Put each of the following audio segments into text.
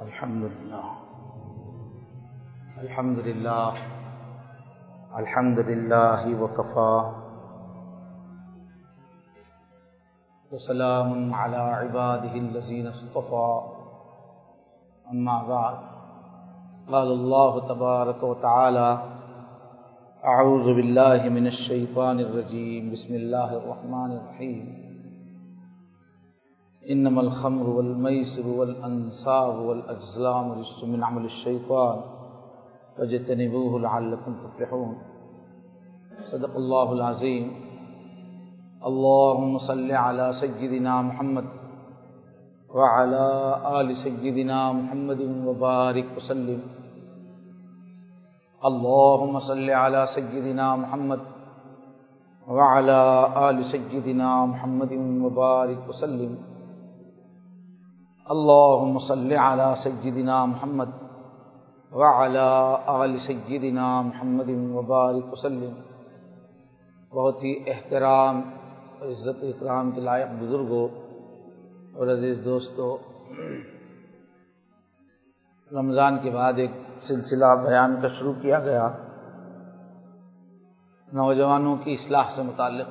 الحمدللہ الحمدللہ الحمدللہ وکفا وسلام علی عبادہ الذین اصطفى اما بعد قال اللہ تبارک وتعالی اعوذ باللہ من الشیطان الرجیم بسم اللہ الرحمن الرحیم انما الخمر والمیسر والانصاب والازلام رجس من عمل الشیطان فاجتنبوه لعلکم تفلحون صدق اللہ العظیم اللہم صل علی سیدنا محمد وعلی آل سیدنا محمد وبارک وسلم اللہم صل علی سیدنا محمد وعلی آل سیدنا محمد وبارک وسلم اللہم صل علی سیدنا محمد وعلی آل سیدنا محمد وبارک وسلم۔ بہت ہی احترام اور عزت و اکرام کے لائق بزرگوں اور عزیز دوستو، رمضان کے بعد ایک سلسلہ بیان کا شروع کیا گیا نوجوانوں کی اصلاح سے متعلق۔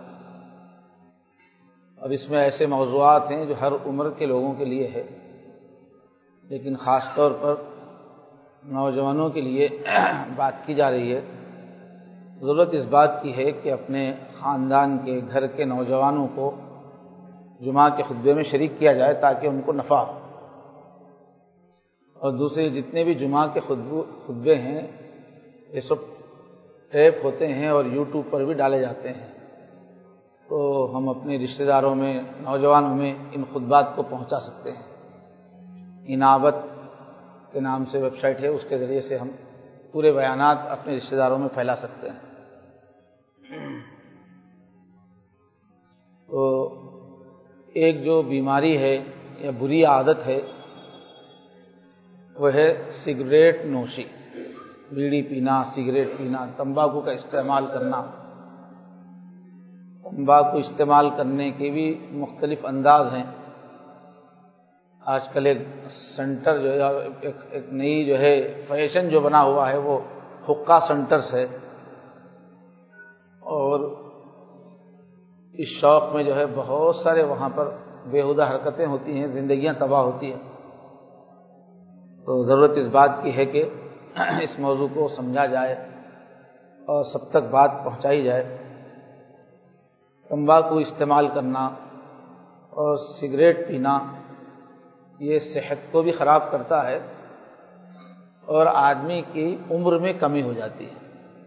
اب اس میں ایسے موضوعات ہیں جو ہر عمر کے لوگوں کے لیے ہے، لیکن خاص طور پر نوجوانوں کے لیے بات کی جا رہی ہے۔ ضرورت اس بات کی ہے کہ اپنے خاندان کے گھر کے نوجوانوں کو جمعہ کے خطبے میں شریک کیا جائے تاکہ ان کو نفع ہو، اور دوسرے جتنے بھی جمعہ کے خطبے ہیں یہ سب ٹیپ ہوتے ہیں اور یوٹیوب پر بھی ڈالے جاتے ہیں، تو ہم اپنے رشتہ داروں میں نوجوانوں میں ان خطبات کو پہنچا سکتے ہیں۔ انابت کے نام سے ویب سائٹ ہے، اس کے ذریعے سے ہم پورے بیانات اپنے رشتہ داروں میں پھیلا سکتے ہیں۔ تو ایک جو بیماری ہے یا بری عادت ہے وہ ہے سگریٹ نوشی، بیڑی پینا، سگریٹ پینا، تمباکو کا استعمال کرنا۔ تمباکو استعمال کرنے کے بھی مختلف انداز ہیں۔ آج کل ایک سنٹر جو ہے، ایک نئی جو ہے فیشن جو بنا ہوا ہے وہ حقہ سنٹرز ہے، اور اس شوق میں جو ہے بہت سارے وہاں پر بیہودہ حرکتیں ہوتی ہیں، زندگیاں تباہ ہوتی ہیں۔ تو ضرورت اس بات کی ہے کہ اس موضوع کو سمجھا جائے اور سب تک بات پہنچائی جائے۔ تمباکو استعمال کرنا اور سگریٹ پینا یہ صحت کو بھی خراب کرتا ہے اور آدمی کی عمر میں کمی ہو جاتی ہے۔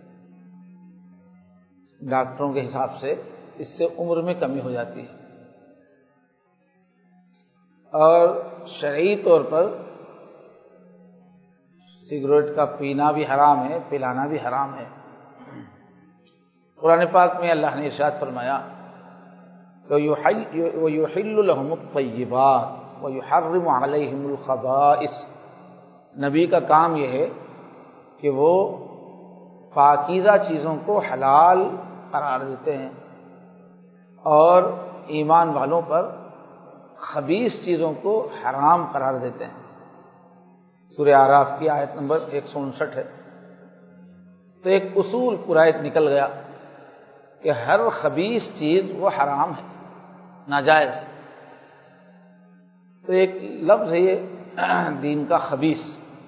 ڈاکٹروں کے حساب سے اس سے عمر میں کمی ہو جاتی ہے، اور شرعی طور پر سگریٹ کا پینا بھی حرام ہے، پلانا بھی حرام ہے۔ قرآن پاک میں اللہ نے ارشاد فرمایا وَيُحِلُّ لَهُمُ الطَّيِّبَاتِ وَيُحَرِّمُ عَلَيْهِمُ الْخَبَائِثَ۔ نبی کا کام یہ ہے کہ وہ پاکیزہ چیزوں کو حلال قرار دیتے ہیں اور ایمان والوں پر خبیث چیزوں کو حرام قرار دیتے ہیں۔ سورہ اعراف کی آیت نمبر 159 ہے۔ تو ایک اصول پورا ایک نکل گیا کہ ہر خبیث چیز وہ حرام ہے، ناجائز ہے۔ تو ایک لفظ ہے یہ دین کا خبیث،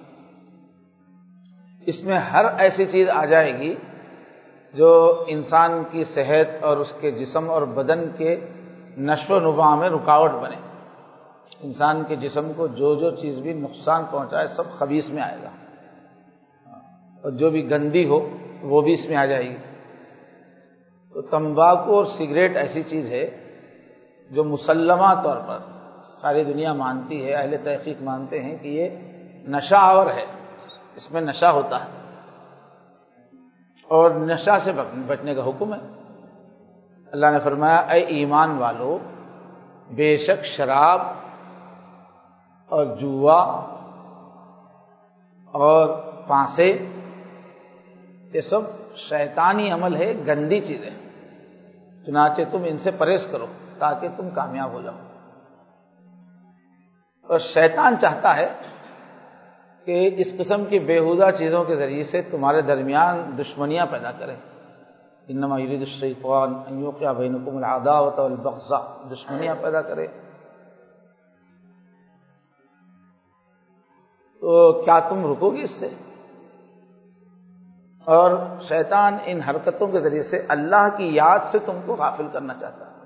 اس میں ہر ایسی چیز آ جائے گی جو انسان کی صحت اور اس کے جسم اور بدن کے نشو و نما میں رکاوٹ بنے۔ انسان کے جسم کو جو جو چیز بھی نقصان پہنچائے سب خبیث میں آئے گا، اور جو بھی گندی ہو وہ بھی اس میں آ جائے گی۔ تو تمباکو اور سگریٹ ایسی چیز ہے جو مسلمہ طور پر ساری دنیا مانتی ہے، اہل تحقیق مانتے ہیں کہ یہ نشہ آور ہے، اس میں نشہ ہوتا ہے، اور نشہ سے بچنے کا حکم ہے۔ اللہ نے فرمایا اے ایمان والو، بے شک شراب اور جوا اور پانسے یہ سب شیطانی عمل ہے، گندی چیزیں، چنانچہ تم ان سے پرہیز کرو تاکہ تم کامیاب ہو جاؤ۔ اور شیطان چاہتا ہے کہ اس قسم کی بیہودہ چیزوں کے ذریعے سے تمہارے درمیان دشمنیاں پیدا کرے. انما یرید الشیطان ان یوقع بینکم العداوۃ والبغضاء، دشمنیاں پیدا کرے. تو کیا تم رکو گے اس سے؟ اور شیطان ان حرکتوں کے ذریعے سے اللہ کی یاد سے تم کو غافل کرنا چاہتا ہے.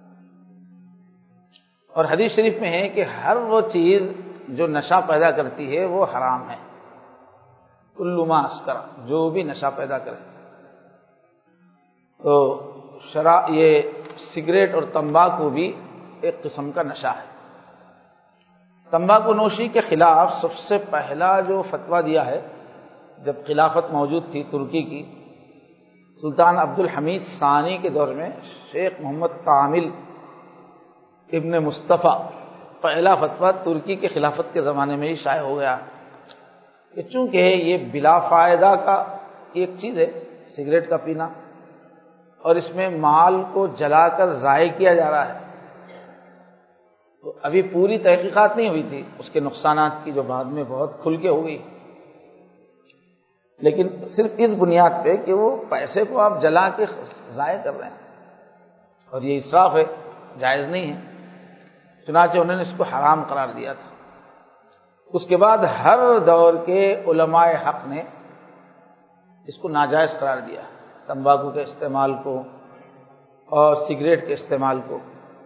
اور حدیث شریف میں ہے کہ ہر وہ چیز جو نشہ پیدا کرتی ہے وہ حرام ہے. کل ما اسکر، جو بھی نشہ پیدا کرے. تو یہ سگریٹ اور تمباکو بھی ایک قسم کا نشہ ہے. تمباکو نوشی کے خلاف سب سے پہلا جو فتویٰ دیا ہے، جب خلافت موجود تھی ترکی کی، سلطان عبد الحمید ثانی کے دور میں شیخ محمد کامل ابن مصطفیٰ، پہلا فتویٰ ترکی کے خلافت کے زمانے میں ہی شائع ہو گیا کہ چونکہ یہ بلا فائدہ کا ایک چیز ہے سگریٹ کا پینا، اور اس میں مال کو جلا کر ضائع کیا جا رہا ہے. تو ابھی پوری تحقیقات نہیں ہوئی تھی اس کے نقصانات کی، جو بعد میں بہت کھل کے ہو گئی، لیکن صرف اس بنیاد پہ کہ وہ پیسے کو آپ جلا کے ضائع کر رہے ہیں اور یہ اسراف ہے، جائز نہیں ہے. چنانچہ انہوں نے اس کو حرام قرار دیا تھا. اس کے بعد ہر دور کے علماء حق نے اس کو ناجائز قرار دیا، تمباکو کے استعمال کو اور سگریٹ کے استعمال کو.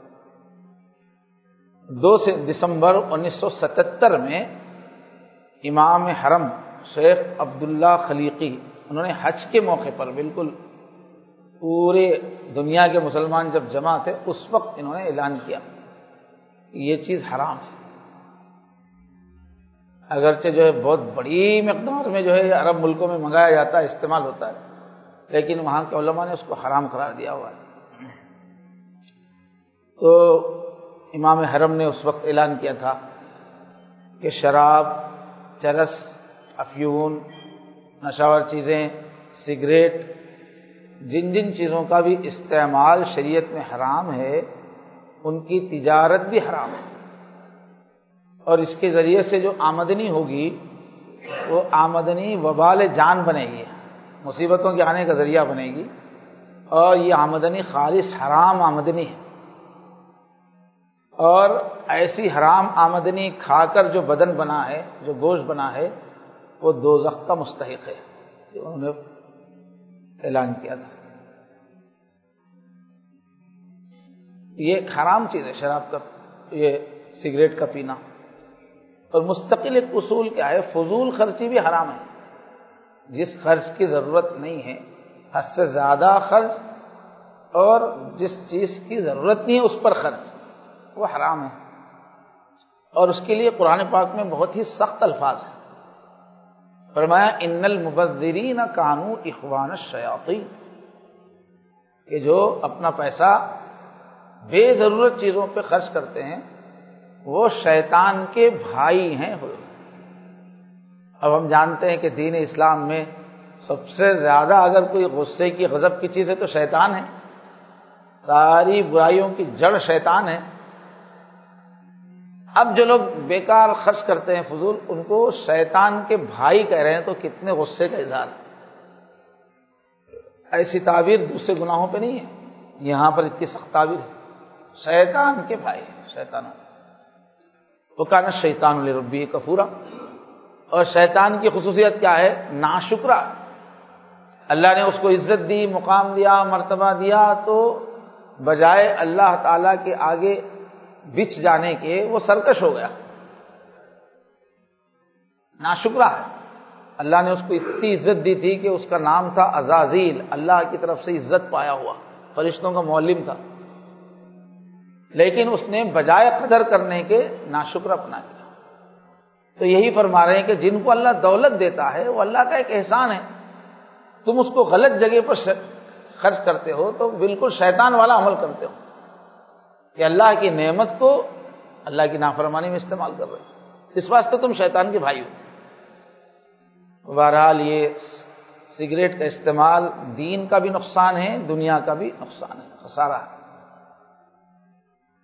2 دسمبر 1977 میں امام حرم شیخ عبداللہ خلیقی، انہوں نے حج کے موقع پر بالکل پورے دنیا کے مسلمان جب جمع تھے اس وقت انہوں نے اعلان کیا کہ یہ چیز حرام ہے. اگرچہ جو ہے بہت بڑی مقدار میں جو ہے عرب ملکوں میں منگایا جاتا ہے، استعمال ہوتا ہے، لیکن وہاں کے علماء نے اس کو حرام قرار دیا ہوا ہے. تو امام حرم نے اس وقت اعلان کیا تھا کہ شراب، چرس، افیون، نشاور چیزیں، سگریٹ، جن جن چیزوں کا بھی استعمال شریعت میں حرام ہے ان کی تجارت بھی حرام ہے، اور اس کے ذریعے سے جو آمدنی ہوگی وہ آمدنی وبال جان بنے گی، مصیبتوں کے آنے کا ذریعہ بنے گی، اور یہ آمدنی خالص حرام آمدنی ہے. اور ایسی حرام آمدنی کھا کر جو بدن بنا ہے، جو گوشت بنا ہے، وہ دوزخ کا مستحق ہے. یہ انہوں نے اعلان کیا تھا. یہ ایک حرام چیز ہے شراب کا، یہ سگریٹ کا پینا. اور مستقل ایک اصول کیا ہے، فضول خرچی بھی حرام ہے. جس خرچ کی ضرورت نہیں ہے، حد سے زیادہ خرچ، اور جس چیز کی ضرورت نہیں ہے اس پر خرچ، وہ حرام ہے. اور اس کے لیے قرآن پاک میں بہت ہی سخت الفاظ ہیں. فرمایا ان المبذرین کانوا اخوان الشیاطین، کہ جو اپنا پیسہ بے ضرورت چیزوں پہ خرچ کرتے ہیں وہ شیطان کے بھائی ہیں. اب ہم جانتے ہیں کہ دین اسلام میں سب سے زیادہ اگر کوئی غصے کی، غضب کی چیز ہے تو شیطان ہے. ساری برائیوں کی جڑ شیطان ہے. اب جو لوگ بیکار خرچ کرتے ہیں فضول، ان کو شیطان کے بھائی کہہ رہے ہیں، تو کتنے غصے کا اظہار ہے. ایسی تعبیر دوسرے گناہوں پہ نہیں ہے، یہاں پر اتنی سخت تعبیر ہے. شیطان کے بھائی ہے، شیطانوں. وَكَانَ الشَّيْطَانُ لِرَبِّهِ كَفُورًا. اور شیطان کی خصوصیت کیا ہے؟ ناشکرا. اللہ نے اس کو عزت دی، مقام دیا، مرتبہ دیا، تو بجائے اللہ تعالی کے آگے بچ جانے کے وہ سرکش ہو گیا، ناشکرا ہے. اللہ نے اس کو اتنی عزت دی تھی کہ اس کا نام تھا عزازیل، اللہ کی طرف سے عزت پایا ہوا، فرشتوں کا معلم تھا، لیکن اس نے بجائے قدر کرنے کے ناشکر اپنا کیا. تو یہی فرما رہے ہیں کہ جن کو اللہ دولت دیتا ہے وہ اللہ کا ایک احسان ہے. تم اس کو غلط جگہ پر خرچ کرتے ہو تو بالکل شیطان والا عمل کرتے ہو کہ اللہ کی نعمت کو اللہ کی نافرمانی میں استعمال کر رہے ہو. اس واسطے تم شیطان کے بھائی ہو. بہرحال یہ سگریٹ کا استعمال دین کا بھی نقصان ہے، دنیا کا بھی نقصان ہے، خسارہ ہے.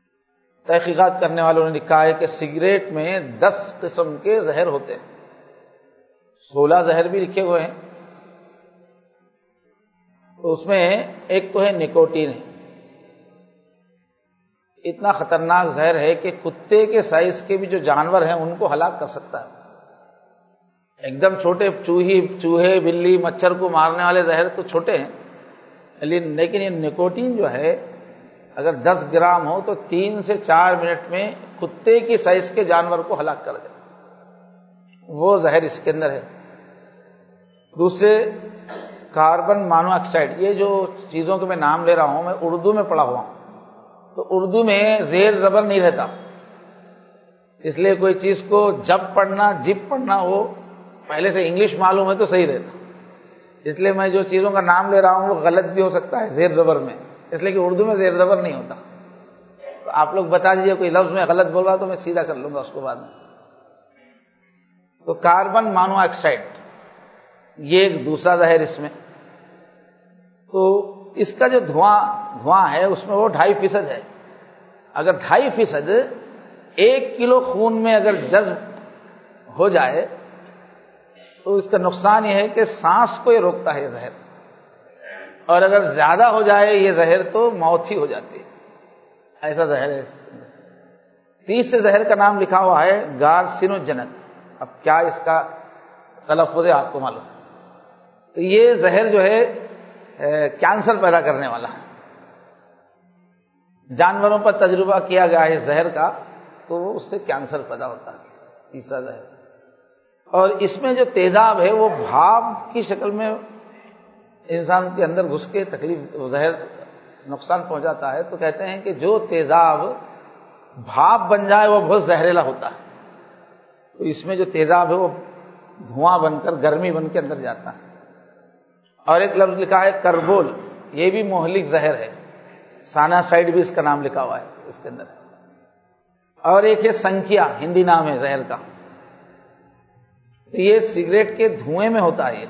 تحقیقات کرنے والوں نے لکھا ہے کہ سگریٹ میں 10 قسم کے زہر ہوتے ہیں. 16 زہر بھی لکھے ہوئے ہیں. تو اس میں ایک تو ہے نکوٹین ہے. اتنا خطرناک زہر ہے کہ کتے کے سائز کے بھی جو جانور ہیں ان کو ہلاک کر سکتا ہے. ایک دم چھوٹے چوہے بلی مچھر کو مارنے والے زہر تو چھوٹے ہیں، لیکن یہ نکوٹین جو ہے اگر 10 گرام ہو تو 3 سے 4 منٹ میں کتے کی سائز کے جانور کو ہلاک کر دے. وہ زہر اس کے اندر ہے. دوسرے کاربن مانو آکسائڈ. یہ جو چیزوں کے میں نام لے رہا ہوں میں اردو میں پڑھا ہوا ہوں، تو اردو میں زیر زبر نہیں رہتا، اس لیے کوئی چیز کو جب پڑھنا جب پڑھنا وہ پہلے سے انگلش معلوم ہے تو صحیح رہتا. اس لیے میں جو چیزوں کا نام لے رہا ہوں وہ غلط بھی ہو سکتا ہے زیر زبر میں، اس لیے کہ اردو میں زیر زبر نہیں ہوتا. تو آپ لوگ بتا دیجیے کوئی لفظ میں غلط بول رہا تو میں سیدھا کر لوں گا اس کو بعد میں. تو کاربن مانو آکسائڈ یہ ایک دوسرا زہر اس میں. تو اس کا جو دھواں ہے اس میں وہ 2.5% ہے. اگر 2.5% 1 کلو خون میں اگر جذب ہو جائے تو اس کا نقصان یہ ہے کہ سانس کو یہ روکتا ہے یہ زہر، اور اگر زیادہ ہو جائے یہ زہر تو موت ہی ہو جاتی ہے. ایسا زہر ہے. تیسرے زہر کا نام لکھا ہوا ہے گارسینوجنک. اب کیا اس کا تلفظ ہے آپ کو معلوم ہے. تو یہ زہر جو ہے کینسر پیدا کرنے والا ہے. جانوروں پر تجربہ کیا گیا ہے زہر کا تو اس سے کینسر پیدا ہوتا ہے. تیسرا زہر. اور اس میں جو تیزاب ہے وہ بھاپ کی شکل میں انسان کے اندر گھس کے تکلیف زہر نقصان پہنچاتا ہے. تو کہتے ہیں کہ جو تیزاب بھاپ بن جائے وہ بہت زہریلا ہوتا ہے. تو اس میں جو تیزاب ہے وہ دھواں بن کر گرمی بن کے اندر جاتا ہے. اور ایک لفظ لکھا ہے کربول. یہ بھی مہلک زہر ہے. ساناسائڈ بھی اس کا نام لکھا ہوا ہے اس کے اندر. اور ایک ہے سنکھیا، ہندی نام ہے زہر کا. یہ سگریٹ کے دھوئیں میں ہوتا ہے.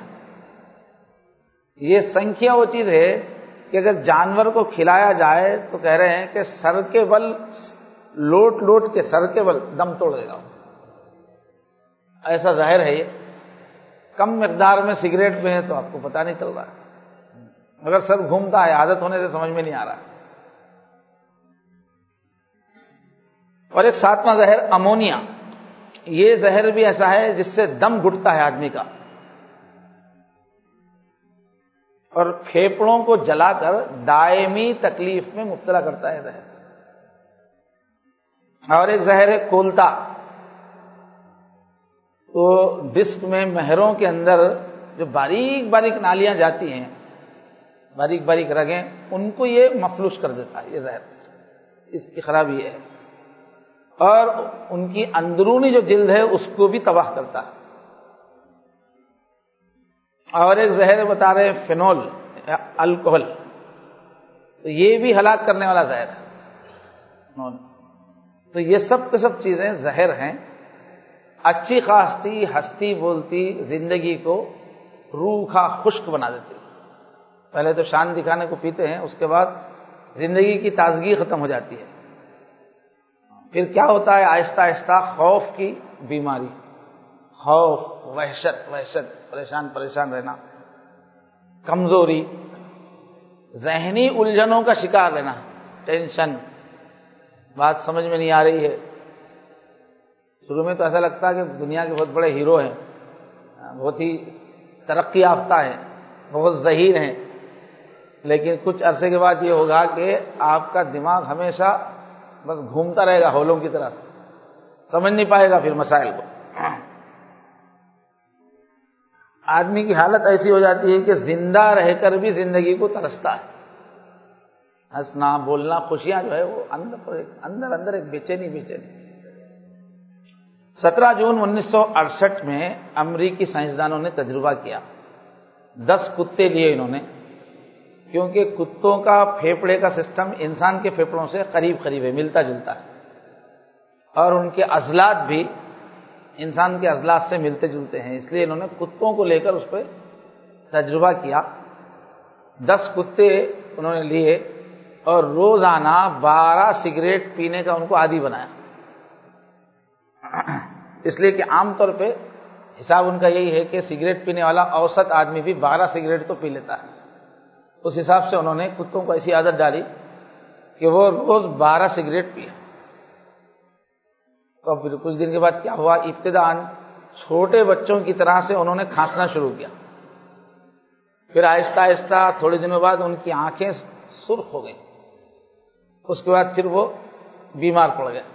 یہ سنکھیا وہ چیز ہے کہ اگر جانور کو کھلایا جائے تو کہہ رہے ہیں کہ سر کے بل لوٹ کے سر کے بل دم توڑ دے گا. ایسا زہر ہے. یہ کم مقدار میں سگریٹ میں ہے تو آپ کو پتہ نہیں چل رہا ہے، مگر سر گھومتا ہے، عادت ہونے سے سمجھ میں نہیں آ رہا. اور ایک 7واں زہر امونیا. یہ زہر بھی ایسا ہے جس سے دم گھٹتا ہے آدمی کا اور پھیپڑوں کو جلا کر دائمی تکلیف میں مبتلا کرتا ہے زہر. اور ایک زہر ہے کولتا. تو ڈسک میں مہروں کے اندر جو باریک باریک نالیاں جاتی ہیں، باریک باریک رگیں، ان کو یہ مفلوج کر دیتا ہے یہ زہر. اس کی خرابی ہے. اور ان کی اندرونی جو جلد ہے اس کو بھی تباہ کرتا ہے. اور ایک زہر بتا رہے ہیں فینول یا الکوہل. تو یہ بھی ہلاک کرنے والا زہر ہے. تو یہ سب کے سب چیزیں زہر ہیں. اچھی خاصی ہستی بولتی زندگی کو روکھا خشک بنا دیتی. پہلے تو شان دکھانے کو پیتے ہیں، اس کے بعد زندگی کی تازگی ختم ہو جاتی ہے. پھر کیا ہوتا ہے؟ آہستہ آہستہ خوف کی بیماری، خوف، وحشت، پریشان رہنا، کمزوری، ذہنی الجھنوں کا شکار رہنا، ٹینشن، بات سمجھ میں نہیں آ رہی ہے. شروع میں تو ایسا لگتا ہے کہ دنیا کے بہت بڑے ہیرو ہیں، بہت ہی ترقی یافتہ ہیں، بہت ذہین ہیں، لیکن کچھ عرصے کے بعد یہ ہوگا کہ آپ کا دماغ ہمیشہ بس گھومتا رہے گا ہولوں کی طرح سے، سمجھ نہیں پائے گا پھر مسائل کو. آدمی کی حالت ایسی ہو جاتی ہے کہ زندہ رہ کر بھی زندگی کو ترستا ہے. ہنسنا بولنا خوشیاں جو ہے وہ اندر ایک بے چینی. 17 جون 1968 میں امریکی سائنسدانوں نے تجربہ کیا. 10 کتے لیے انہوں نے، کیونکہ کتوں کا پھیپڑے کا سسٹم انسان کے پھیپڑوں سے قریب ہے، ملتا جلتا ہے، اور ان کے عضلات بھی انسان کے عضلات سے ملتے جلتے ہیں. اس لیے انہوں نے کتوں کو لے کر اس پہ تجربہ کیا. 10 کتے انہوں نے لیے اور روزانہ 12 سگریٹ پینے کا ان کو عادی بنایا. اس لیے کہ عام طور پہ حساب ان کا یہی ہے کہ سگریٹ پینے والا اوسط آدمی بھی 12 سگریٹ تو پی لیتا ہے. اس حساب سے انہوں نے کتوں کو ایسی عادت ڈالی کہ وہ روز 12 سگریٹ پیے. تو پھر کچھ دن کے بعد کیا ہوا، ابتداً چھوٹے بچوں کی طرح سے انہوں نے کھانسنا شروع کیا. پھر آہستہ آہستہ تھوڑے دنوں بعد ان کی آنکھیں سرخ ہو گئیں. اس کے بعد پھر وہ بیمار پڑ گئے.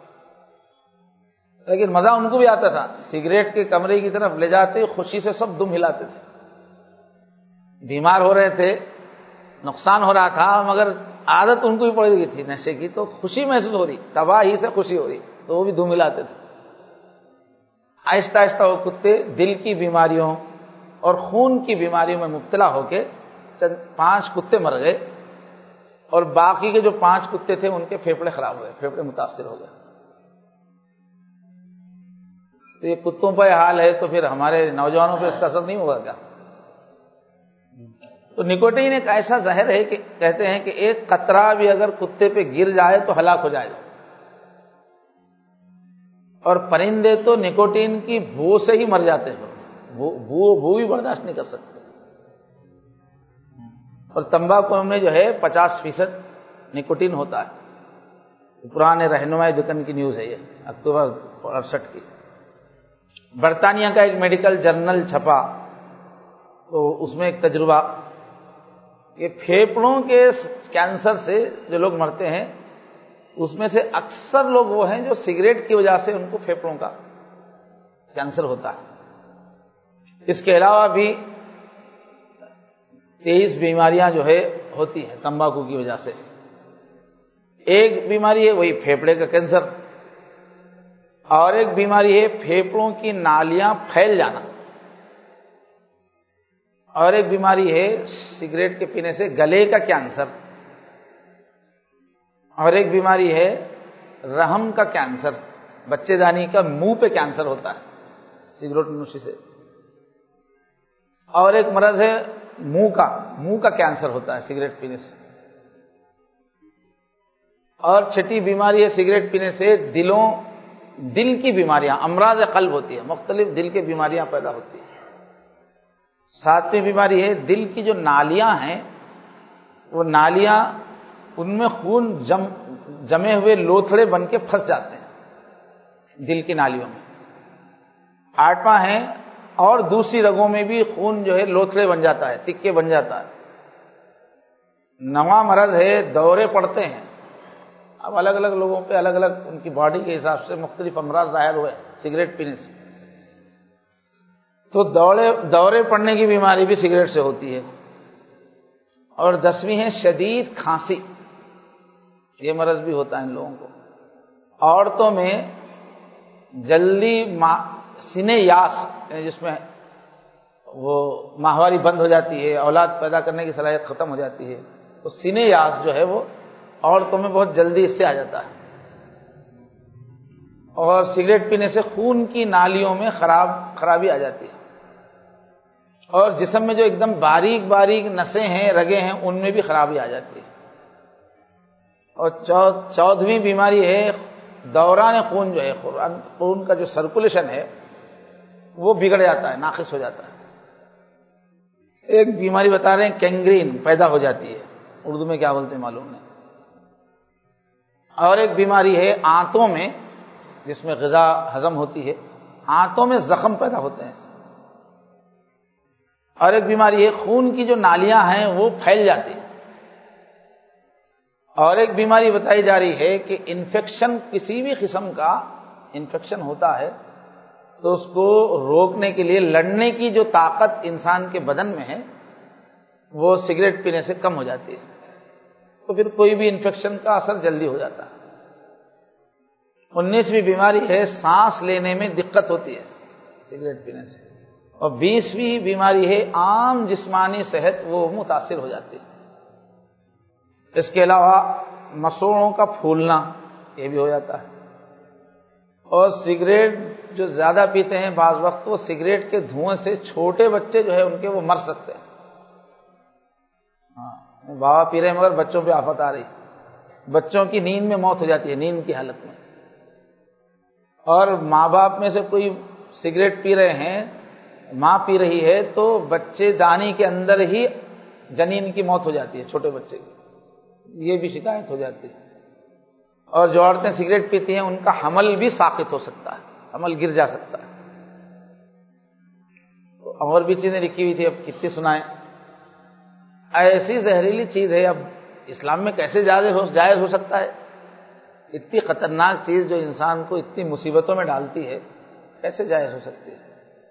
لیکن مزہ ان کو بھی آتا تھا، سگریٹ کے کمرے کی طرف لے جاتے خوشی سے سب دم ہلاتے تھے. بیمار ہو رہے تھے، نقصان ہو رہا تھا، مگر عادت ان کو بھی پڑ گئی تھی نشے کی، تو خوشی محسوس ہو رہی، تباہی سے خوشی ہو رہی، تو وہ بھی دم ہلاتے تھے. آہستہ آہستہ وہ کتے دل کی بیماریوں اور خون کی بیماریوں میں مبتلا ہو کے 5 کتے مر گئے، اور باقی کے جو 5 کتے تھے ان کے پھیپھڑے خراب ہوئے، پھیپھڑے متاثر ہو گئے. تو یہ کتوں پہ حال ہے، تو پھر ہمارے نوجوانوں پہ اس کا اثر نہیں ہوگا کیا؟ تو نکوٹین ایک ایسا زہر ہے کہ کہتے ہیں کہ ایک قطرہ بھی اگر کتے پہ گر جائے تو ہلاک ہو جائے گا. اور پرندے تو نکوٹین کی بو سے ہی مر جاتے ہیں، بو بھی برداشت نہیں کر سکتے. اور تمباکو میں جو ہے 50% نکوٹین ہوتا ہے. پرانے رہنمائی دکن کی نیوز ہے، یہ اکتوبر 68 کی. برطانیہ کا ایک میڈیکل جرنل چھپا، تو اس میں ایک تجربہ کہ پھیپھڑوں کے کینسر سے جو لوگ مرتے ہیں اس میں سے اکثر لوگ وہ ہیں جو سگریٹ کی وجہ سے ان کو پھیپھڑوں کا کینسر ہوتا ہے. اس کے علاوہ بھی 23 بیماریاں جو ہے ہوتی ہیں تمباکو کی وجہ سے. ایک بیماری ہے وہی پھیپھڑے کا کینسر، اور ایک بیماری ہے پھیپھڑوں کی نالیاں پھیل جانا، اور ایک بیماری ہے سگریٹ کے پینے سے گلے کا کینسر، اور ایک بیماری ہے رحم کا کینسر، بچے دانی کا منہ پہ کینسر ہوتا ہے سگریٹ نوشی سے، اور ایک مرض ہے منہ کا کینسر ہوتا ہے سگریٹ پینے سے، اور چھٹی بیماری ہے سگریٹ پینے سے دل کی بیماریاں، امراض قلب ہوتی ہے، مختلف دل کی بیماریاں پیدا ہوتی ہیں. 7ویں بیماری ہے دل کی جو نالیاں ہیں، وہ نالیاں ان میں خون جمے ہوئے لوتھڑے بن کے پھنس جاتے ہیں دل کی نالیوں میں. 8واں ہے اور دوسری رگوں میں بھی خون جو ہے لوتھڑے بن جاتا ہے، تکے بن جاتا ہے. 9واں مرض ہے دورے پڑتے ہیں. اب الگ الگ لوگوں پہ الگ الگ ان کی باڈی کے حساب سے مختلف امراض ظاہر ہوئے سگریٹ پینے سے. تو دورے پڑنے کی بیماری بھی سگریٹ سے ہوتی ہے. اور 10ویں ہے شدید کھانسی، یہ مرض بھی ہوتا ہے ان لوگوں کو. عورتوں میں جلدی سینے یاس، جس میں وہ ماہواری بند ہو جاتی ہے، اولاد پیدا کرنے کی صلاحیت ختم ہو جاتی ہے، تو سینے یاس جو ہے وہ عورتوں میں بہت جلدی اس سے آ جاتا ہے. اور سگریٹ پینے سے خون کی نالیوں میں خرابی آ جاتی ہے، اور جسم میں جو ایک دم باریک باریک نسیں ہیں، رگیں ہیں، ان میں بھی خرابی آ جاتی ہے. اور 14ویں بیماری ہے دوران خون، جو ہے خون کا جو سرکولیشن ہے وہ بگڑ جاتا ہے، ناقص ہو جاتا ہے. ایک بیماری بتا رہے ہیں کینگرین پیدا ہو جاتی ہے، اردو میں کیا بولتے ہیں معلوم نہیں. اور ایک بیماری ہے آنتوں میں، جس میں غذا ہضم ہوتی ہے، آنتوں میں زخم پیدا ہوتے ہیں. اور ایک بیماری ہے خون کی جو نالیاں ہیں وہ پھیل جاتی ہیں. اور ایک بیماری بتائی جا رہی ہے کہ انفیکشن، کسی بھی قسم کا انفیکشن ہوتا ہے تو اس کو روکنے کے لیے لڑنے کی جو طاقت انسان کے بدن میں ہے وہ سگریٹ پینے سے کم ہو جاتی ہے، تو پھر کوئی بھی انفیکشن کا اثر جلدی ہو جاتا ہے. 19ویں بیماری ہے سانس لینے میں دقت ہوتی ہے سگریٹ پینے سے. اور 20ویں بیماری ہے عام جسمانی صحت، وہ متاثر ہو جاتی ہے. اس کے علاوہ مسوڑوں کا پھولنا، یہ بھی ہو جاتا ہے. اور سگریٹ جو زیادہ پیتے ہیں بعض وقت وہ سگریٹ کے دھوئیں سے چھوٹے بچے جو ہے ان کے وہ مر سکتے ہیں. بابا پی رہے ہیں مگر بچوں پہ آفت آ رہی، بچوں کی نیند میں موت ہو جاتی ہے، نیند کی حالت میں. اور ماں باپ میں سے کوئی سگریٹ پی رہے ہیں، ماں پی رہی ہے، تو بچے دانی کے اندر ہی جنین کی موت ہو جاتی ہے، چھوٹے بچے کی، یہ بھی شکایت ہو جاتی ہے۔ اور جو عورتیں سگریٹ پیتی ہیں ان کا حمل بھی ساقط ہو سکتا ہے، حمل گر جا سکتا ہے۔ اور بھی چیزیں لکھی ہوئی تھی، اب کتنی سنائیں۔ ایسی زہریلی چیز ہے، اب اسلام میں کیسے جائز ہو سکتا ہے؟ اتنی خطرناک چیز جو انسان کو اتنی مصیبتوں میں ڈالتی ہے، کیسے جائز ہو سکتی ہے؟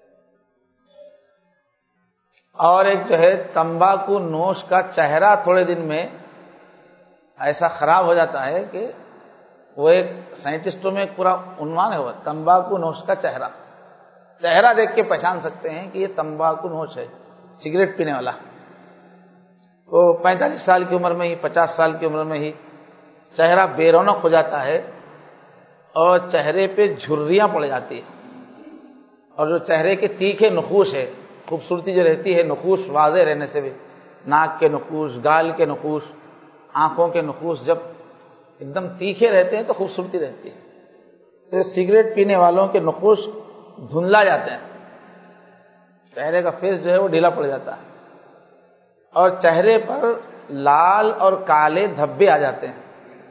اور ایک جو ہے تمباکو نوش کا چہرہ تھوڑے دن میں ایسا خراب ہو جاتا ہے کہ وہ ایک سائنٹسٹوں میں ایک پورا عنوان ہے، وہ تمباکو نوش کا چہرہ۔ چہرہ دیکھ کے پہچان سکتے ہیں کہ یہ تمباکو نوش ہے، سگریٹ پینے والا۔ وہ 45 سال کی عمر میں ہی، 50 سال کی عمر میں ہی چہرہ بے رونق ہو جاتا ہے، اور چہرے پہ جھریاں پڑ جاتی ہیں، اور جو چہرے کے تیکھے نقوش ہے، خوبصورتی جو رہتی ہے نقوش واضح رہنے سے بھی، ناک کے نقوش، گال کے نقوش، آنکھوں کے نقوش جب ایک دم تیکھے رہتے ہیں تو خوبصورتی رہتی ہے۔ تو سگریٹ پینے والوں کے نقوش دھندلا جاتے ہیں، چہرے کا فیس جو ہے وہ ڈھیلا پڑ جاتا ہے، اور چہرے پر لال اور کالے دھبے آ جاتے ہیں،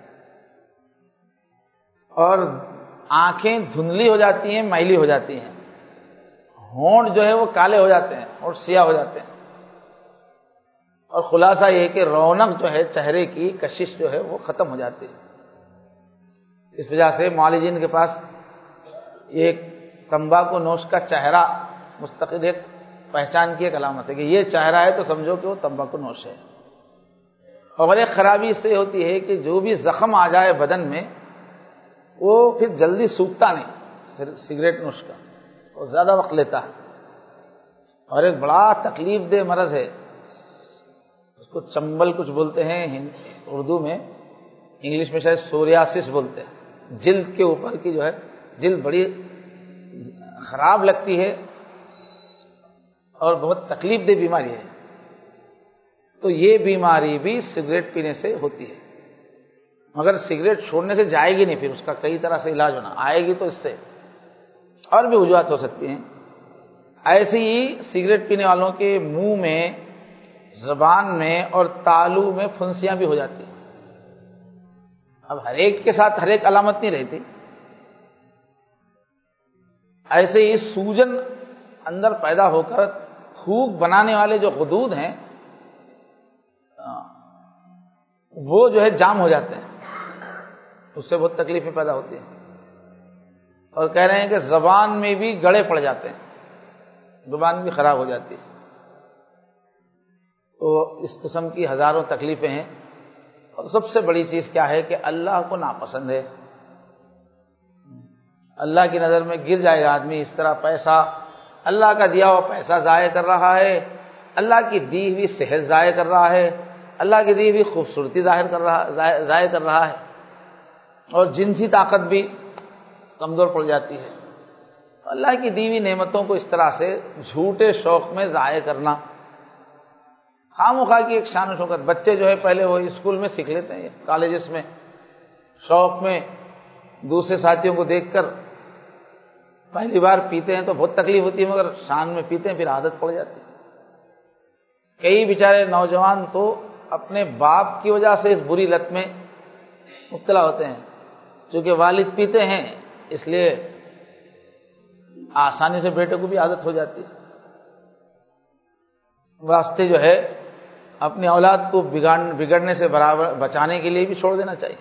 اور آنکھیں دھندلی ہو جاتی ہیں، میلی ہو جاتی ہیں، ہونٹ جو ہے وہ کالے ہو جاتے ہیں اور سیاہ ہو جاتے ہیں، اور خلاصہ یہ کہ رونق جو ہے چہرے کی، کشش جو ہے وہ ختم ہو جاتی ہے۔ اس وجہ سے معالجین کے پاس ایک تمباکو نوش کا چہرہ مستقل ایک پہچان کی ایک علامت ہے کہ یہ چہرہ ہے تو سمجھو کہ وہ تمباکو نوش ہے۔ اور ایک خرابی اس سے ہوتی ہے کہ جو بھی زخم آ جائے بدن میں وہ پھر جلدی سوکھتا نہیں، سگریٹ نوش کا، اور زیادہ وقت لیتا ہے، اور ایک بڑا تکلیف دہ مرض ہے، اس کو چمبل کچھ بولتے ہیں اردو میں، انگلش میں شاید سوریاسس بولتے ہیں۔ جلد کے اوپر کی جو ہے جلد بڑی خراب لگتی ہے اور بہت تکلیف دہ بیماری ہے، تو یہ بیماری بھی سگریٹ پینے سے ہوتی ہے، مگر سگریٹ چھوڑنے سے جائے گی نہیں، پھر اس کا کئی طرح سے علاج ہونا آئے گی، تو اس سے اور بھی وجوہات ہو سکتی ہیں۔ ایسے ہی سگریٹ پینے والوں کے منہ میں، زبان میں اور تالو میں پھنسیاں بھی ہو جاتی ہیں۔ اب ہر ایک کے ساتھ ہر ایک علامت نہیں رہتی، ایسے ہی سوجن اندر پیدا ہو کر تھوک بنانے والے جو غدود ہیں وہ جو ہے جام ہو جاتے ہیں، اس سے بہت تکلیفیں پیدا ہوتی ہیں۔ اور کہہ رہے ہیں کہ زبان میں بھی گڑے پڑ جاتے ہیں، زبان بھی خراب ہو جاتی ہے۔ تو اس قسم کی ہزاروں تکلیفیں ہیں، اور سب سے بڑی چیز کیا ہے کہ اللہ کو ناپسند ہے۔ اللہ کی نظر میں گر جائے گا آدمی، اس طرح پیسہ، اللہ کا دیا ہوا پیسہ ضائع کر رہا ہے، اللہ کی دی ہوئی صحت ضائع کر رہا ہے، اللہ کی دی ہوئی خوبصورتی ضائع کر رہا ہے، اور جنسی طاقت بھی کمزور پڑ جاتی ہے۔ اللہ کی دی ہوئی نعمتوں کو اس طرح سے جھوٹے شوق میں ضائع کرنا، خواہ کی ایک شان و شوکت۔ بچے جو ہے پہلے وہ اسکول میں سیکھ لیتے ہیں، کالجز میں شوق میں دوسرے ساتھیوں کو دیکھ کر پہلی بار پیتے ہیں تو بہت تکلیف ہوتی ہے، مگر شان میں پیتے ہیں، پھر عادت پڑ جاتی ہے۔ کئی بیچارے نوجوان تو اپنے باپ کی وجہ سے اس بری لت میں مبتلا ہوتے ہیں، چونکہ والد پیتے ہیں اس لیے آسانی سے بیٹے کو بھی عادت ہو جاتی ہے۔ واسطے جو ہے اپنی اولاد کو بگڑنے سے برابر بچانے کے لیے بھی چھوڑ دینا چاہیے۔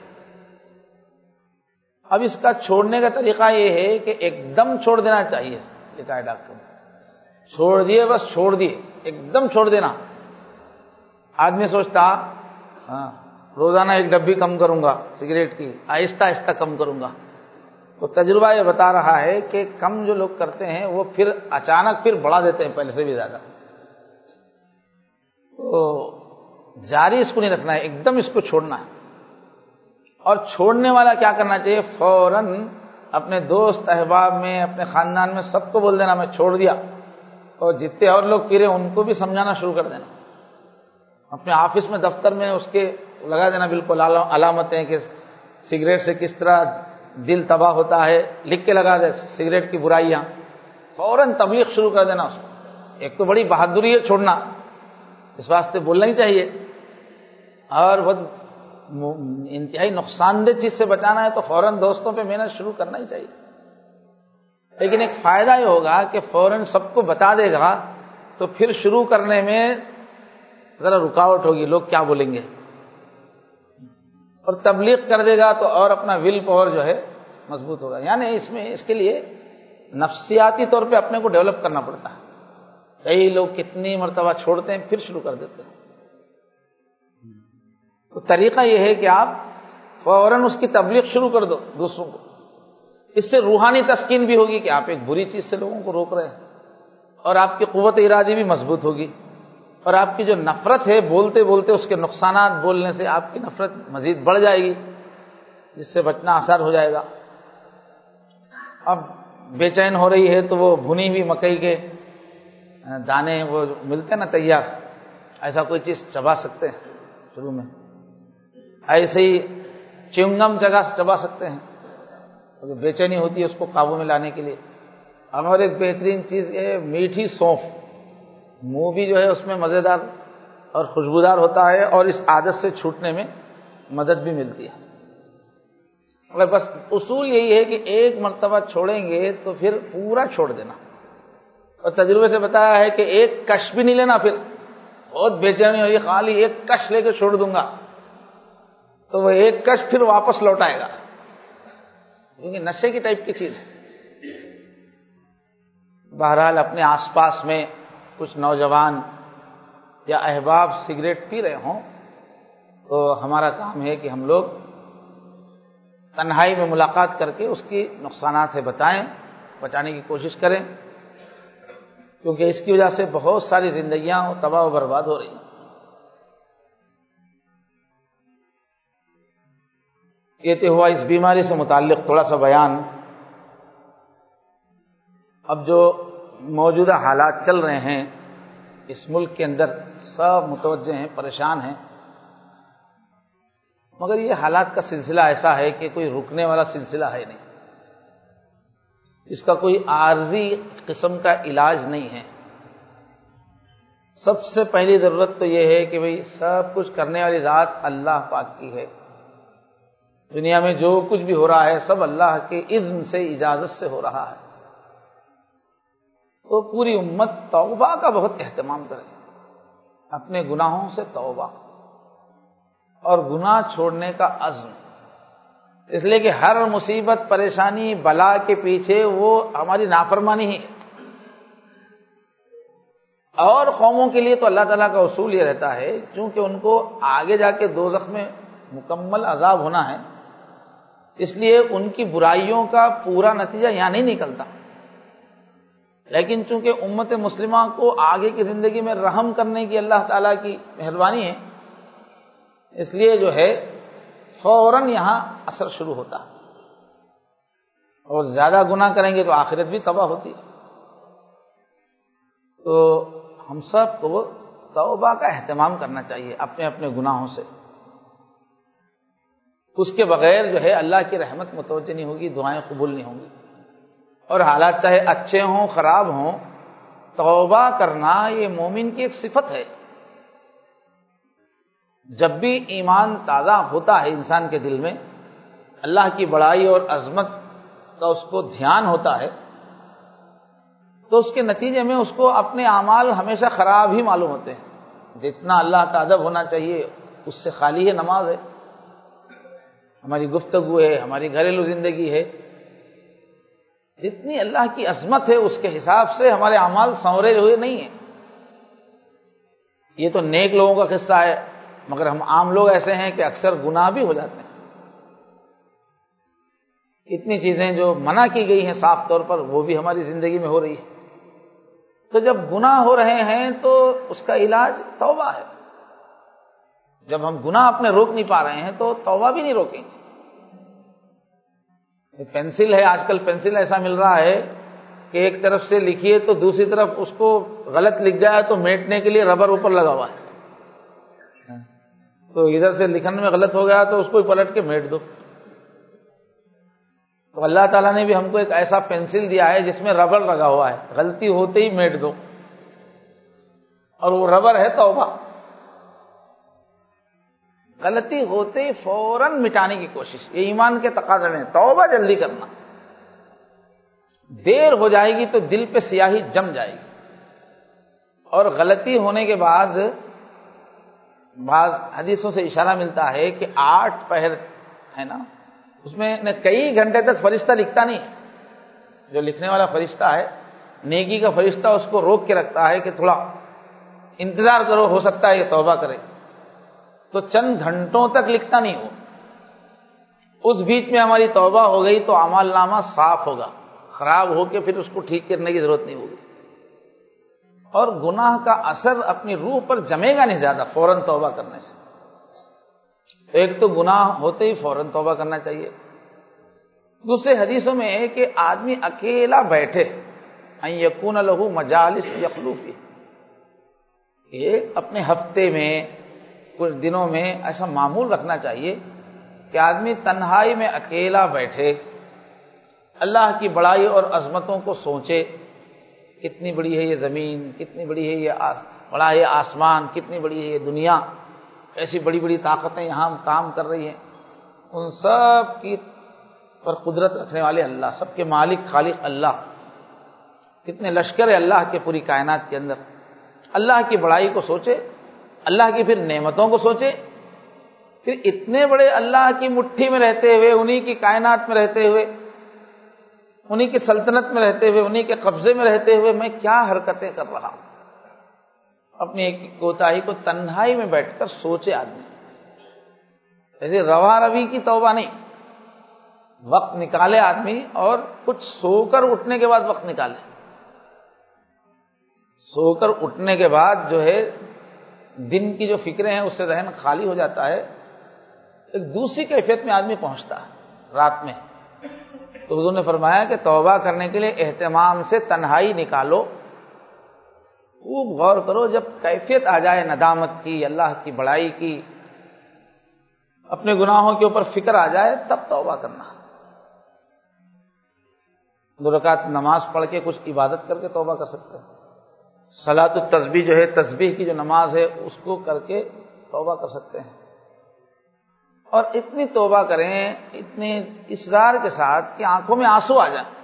اب اس کا چھوڑنے کا طریقہ یہ ہے کہ ایک دم چھوڑ دینا چاہیے، لکھا ہے ڈاکٹر نے، چھوڑ دیے بس چھوڑ دیے، ایک دم چھوڑ دینا۔ آدمی سوچتا ہاں روزانہ ایک ڈبی کم کروں گا سگریٹ کی، آہستہ آہستہ کم کروں گا، تو تجربہ یہ بتا رہا ہے کہ کم جو لوگ کرتے ہیں وہ پھر اچانک پھر بڑھا دیتے ہیں پہلے سے بھی زیادہ۔ تو جاری اس کو نہیں رکھنا ہے، ایک دم اس کو چھوڑنا ہے۔ اور چھوڑنے والا کیا کرنا چاہیے؟ فوراً اپنے دوست احباب میں، اپنے خاندان میں سب کو بول دینا میں چھوڑ دیا، اور جتنے اور لوگ پی رہے ہیں ان کو بھی سمجھانا شروع کر دینا۔ اپنے آفس میں، دفتر میں اس کے لگا دینا بالکل علامتیں کہ سگریٹ سے کس طرح دل تباہ ہوتا ہے، لکھ کے لگا دے سگریٹ کی برائیاں، فوراً تبلیغ شروع کر دینا اس کو. ایک تو بڑی بہادری ہے چھوڑنا، اس واسطے بولنا ہی چاہیے، اور وہ انتہائی نقصان دہ چیز سے بچانا ہے تو فوراً دوستوں پہ محنت شروع کرنا ہی چاہیے. لیکن ایک فائدہ یہ ہوگا کہ فوراً سب کو بتا دے گا تو پھر شروع کرنے میں ذرا رکاوٹ ہوگی، لوگ کیا بولیں گے. اور تبلیغ کر دے گا تو اور اپنا ول پاور جو ہے مضبوط ہوگا. یعنی اس کے لیے نفسیاتی طور پہ اپنے کو ڈیولپ کرنا پڑتا ہے. کئی لوگ کتنی مرتبہ چھوڑتے ہیں پھر شروع کر دیتے ہیں. تو طریقہ یہ ہے کہ آپ فوراً اس کی تبلیغ شروع کر دو دوسروں کو. اس سے روحانی تسکین بھی ہوگی کہ آپ ایک بری چیز سے لوگوں کو روک رہے ہیں، اور آپ کی قوت ارادی بھی مضبوط ہوگی، اور آپ کی جو نفرت ہے بولتے بولتے اس کے نقصانات بولنے سے آپ کی نفرت مزید بڑھ جائے گی، جس سے بچنا آسان ہو جائے گا. اب بے چین ہو رہی ہے تو وہ بھنی ہوئی مکئی کے دانے وہ ملتے ہیں نا تیار، ایسا کوئی چیز چبا سکتے ہیں شروع میں، ایسے ہی چیونگم چبا سکتے ہیں. بے چینی ہوتی ہے اس کو قابو میں لانے کے لیے. اور ایک بہترین چیز یہ میٹھی سونف، منہ بھی جو ہے اس میں مزیدار اور خوشبودار ہوتا ہے، اور اس عادت سے چھوٹنے میں مدد بھی ملتی ہے. مگر بس اصول یہی ہے کہ ایک مرتبہ چھوڑیں گے تو پھر پورا چھوڑ دینا. اور تجربے سے بتایا ہے کہ ایک کش بھی نہیں لینا، پھر بہت بے چینی ہوئی خالی ایک کش لے کے چھوڑ دوں گا تو وہ ایک کش پھر واپس لوٹ آئے گا، کیونکہ نشے کی ٹائپ کی چیز ہے. بہرحال اپنے آس پاس میں کچھ نوجوان یا احباب سگریٹ پی رہے ہوں تو ہمارا کام ہے کہ ہم لوگ تنہائی میں ملاقات کر کے اس کی نقصانات ہے بتائیں، بچانے کی کوشش کریں، کیونکہ اس کی وجہ سے بہت ساری زندگیاں تباہ و برباد ہو رہی ہیں. یہ تو ہوا اس بیماری سے متعلق تھوڑا سا بیان. اب جو موجودہ حالات چل رہے ہیں اس ملک کے اندر، سب متوجہ ہیں، پریشان ہیں، مگر یہ حالات کا سلسلہ ایسا ہے کہ کوئی رکنے والا سلسلہ ہے نہیں، اس کا کوئی عارضی قسم کا علاج نہیں ہے. سب سے پہلی ضرورت تو یہ ہے کہ بھئی سب کچھ کرنے والی ذات اللہ پاک کی ہے. دنیا میں جو کچھ بھی ہو رہا ہے سب اللہ کے اذن سے، اجازت سے ہو رہا ہے. تو پوری امت توبہ کا بہت اہتمام کرے، اپنے گناہوں سے توبہ اور گناہ چھوڑنے کا عزم. اس لیے کہ ہر مصیبت، پریشانی، بلا کے پیچھے وہ ہماری نافرمانی ہی ہے. اور قوموں کے لیے تو اللہ تعالیٰ کا اصول یہ رہتا ہے چونکہ ان کو آگے جا کے دوزخ میں مکمل عذاب ہونا ہے، اس لیے ان کی برائیوں کا پورا نتیجہ یہاں نہیں نکلتا. لیکن چونکہ امت مسلمہ کو آگے کی زندگی میں رحم کرنے کی اللہ تعالیٰ کی مہربانی ہے، اس لیے جو ہے فوراً یہاں اثر شروع ہوتا ہے. اور زیادہ گناہ کریں گے تو آخرت بھی تباہ ہوتی ہے. تو ہم سب کو توبہ کا اہتمام کرنا چاہیے اپنے اپنے گناہوں سے. اس کے بغیر جو ہے اللہ کی رحمت متوجہ نہیں ہوگی، دعائیں قبول نہیں ہوں گی. اور حالات چاہے اچھے ہوں خراب ہوں، توبہ کرنا یہ مومن کی ایک صفت ہے. جب بھی ایمان تازہ ہوتا ہے انسان کے دل میں، اللہ کی بڑائی اور عظمت کا اس کو دھیان ہوتا ہے، تو اس کے نتیجے میں اس کو اپنے اعمال ہمیشہ خراب ہی معلوم ہوتے ہیں. جتنا اللہ کا ادب ہونا چاہیے اس سے خالی ہے نماز ہے، ہماری گفتگو ہے، ہماری گھریلو زندگی ہے. جتنی اللہ کی عظمت ہے اس کے حساب سے ہمارے اعمال سنورے ہوئے نہیں ہیں. یہ تو نیک لوگوں کا قصہ ہے، مگر ہم عام لوگ ایسے ہیں کہ اکثر گناہ بھی ہو جاتے ہیں. اتنی چیزیں جو منع کی گئی ہیں صاف طور پر وہ بھی ہماری زندگی میں ہو رہی ہے. تو جب گناہ ہو رہے ہیں تو اس کا علاج توبہ ہے. جب ہم گناہ اپنے روک نہیں پا رہے ہیں تو توبہ بھی نہیں روکیں. پینسل ہے، آج کل پینسل ایسا مل رہا ہے کہ ایک طرف سے لکھیے تو دوسری طرف اس کو غلط لکھ جائے تو میٹنے کے لیے ربر اوپر لگا ہوا ہے. تو ادھر سے لکھن میں غلط ہو گیا تو اس کو پلٹ کے میٹ دو. تو اللہ تعالیٰ نے بھی ہم کو ایک ایسا پینسل دیا ہے جس میں ربڑ لگا ہوا ہے، غلطی ہوتے ہی میٹ دو، اور وہ ربڑ ہے توبہ۔ غلطی ہوتے ہی فوراً مٹانے کی کوشش، یہ ایمان کے تقاضے میں، توبہ جلدی کرنا۔ دیر ہو جائے گی تو دل پہ سیاہی جم جائے گی، اور غلطی ہونے کے بعد بعض حدیثوں سے اشارہ ملتا ہے کہ 8 پہر ہے نا، اس میں کئی گھنٹے تک فرشتہ لکھتا نہیں ہے۔ جو لکھنے والا فرشتہ ہے، نیکی کا فرشتہ، اس کو روک کے رکھتا ہے کہ تھوڑا انتظار کرو، ہو سکتا ہے یہ توبہ کرے، تو چند گھنٹوں تک لکھتا نہیں ہو۔ اس بیچ میں ہماری توبہ ہو گئی تو اعمال نامہ صاف ہوگا، خراب ہو کے پھر اس کو ٹھیک کرنے کی ضرورت نہیں ہوگی، اور گناہ کا اثر اپنی روح پر جمے گا نہیں زیادہ فوراً توبہ کرنے سے۔ تو ایک تو گناہ ہوتے ہی فوراً توبہ کرنا چاہیے۔ دوسرے حدیثوں میں ہے کہ آدمی اکیلا بیٹھے، ان یکون لہ مجالس یخلو فیہ، اپنے ہفتے میں کچھ دنوں میں ایسا معمول رکھنا چاہیے کہ آدمی تنہائی میں اکیلا بیٹھے، اللہ کی بڑائی اور عظمتوں کو سوچے، کتنی بڑی ہے یہ زمین، کتنی بڑی ہے یہ بڑا ہے آسمان، کتنی بڑی ہے یہ دنیا، ایسی بڑی بڑی طاقتیں یہاں کام کر رہی ہیں، ان سب کی پر قدرت رکھنے والے اللہ، سب کے مالک خالق اللہ، کتنے لشکر ہے اللہ کے پوری کائنات کے اندر، اللہ کی بڑائی کو سوچے، اللہ کی پھر نعمتوں کو سوچے، پھر اتنے بڑے اللہ کی مٹھی میں رہتے ہوئے، انہی کی کائنات میں رہتے ہوئے، انہی کی سلطنت میں رہتے ہوئے، انہی کے قبضے میں رہتے ہوئے میں کیا حرکتیں کر رہا ہوں، اپنی ایک کوتاہی کو تنہائی میں بیٹھ کر سوچے آدمی۔ ایسے رواں روی کی توبہ نہیں، وقت نکالے آدمی، اور کچھ سو کر اٹھنے کے بعد وقت نکالے۔ سو کر اٹھنے کے بعد جو ہے دن کی جو فکریں ہیں اس سے ذہن خالی ہو جاتا ہے، ایک دوسری کیفیت میں آدمی پہنچتا ہے رات میں۔ تو حضور نے فرمایا کہ توبہ کرنے کے لیے اہتمام سے تنہائی نکالو، خوب غور کرو، جب کیفیت آ جائے ندامت کی، اللہ کی بڑائی کی، اپنے گناہوں کے اوپر فکر آ جائے، تب توبہ کرنا۔ 2 رکعت نماز پڑھ کے کچھ عبادت کر کے توبہ کر سکتے ہیں۔ صلاۃ التسبیح جو ہے، تسبیح کی جو نماز ہے، اس کو کر کے توبہ کر سکتے ہیں، اور اتنی توبہ کریں، اتنے اصرار کے ساتھ کہ آنکھوں میں آنسو آ جائیں۔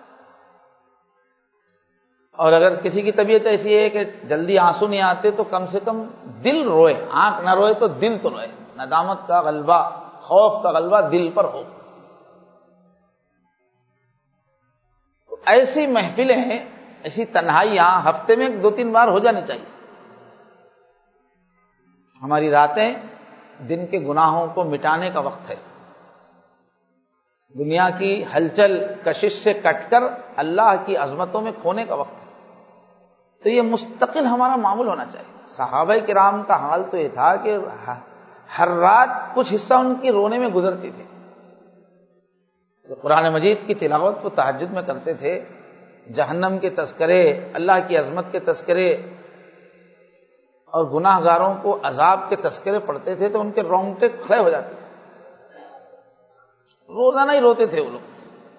اور اگر کسی کی طبیعت ایسی ہے کہ جلدی آنسو نہیں آتے تو کم سے کم دل روئے، آنکھ نہ روئے تو دل تو روئے، ندامت کا غلبہ، خوف کا غلبہ دل پر ہو۔ تو ایسی محفلیں ہیں، ایسی تنہائیاں ہفتے میں 2-3 بار ہو جانی چاہیے۔ ہماری راتیں دن کے گناہوں کو مٹانے کا وقت ہے، دنیا کی ہلچل کشش سے کٹ کر اللہ کی عظمتوں میں کھونے کا وقت ہے۔ تو یہ مستقل ہمارا معمول ہونا چاہیے۔ صحابہ کرام کا حال تو یہ تھا کہ ہر رات کچھ حصہ ان کی رونے میں گزرتی تھی۔ قرآن مجید کی تلاوت وہ تہجد میں کرتے تھے، جہنم کے تذکرے، اللہ کی عظمت کے تذکرے اور گناہ گاروں کو عذاب کے تذکرے پڑھتے تھے تو ان کے رونگٹے کھڑے ہو جاتے تھے، روزانہ ہی روتے تھے وہ لوگ۔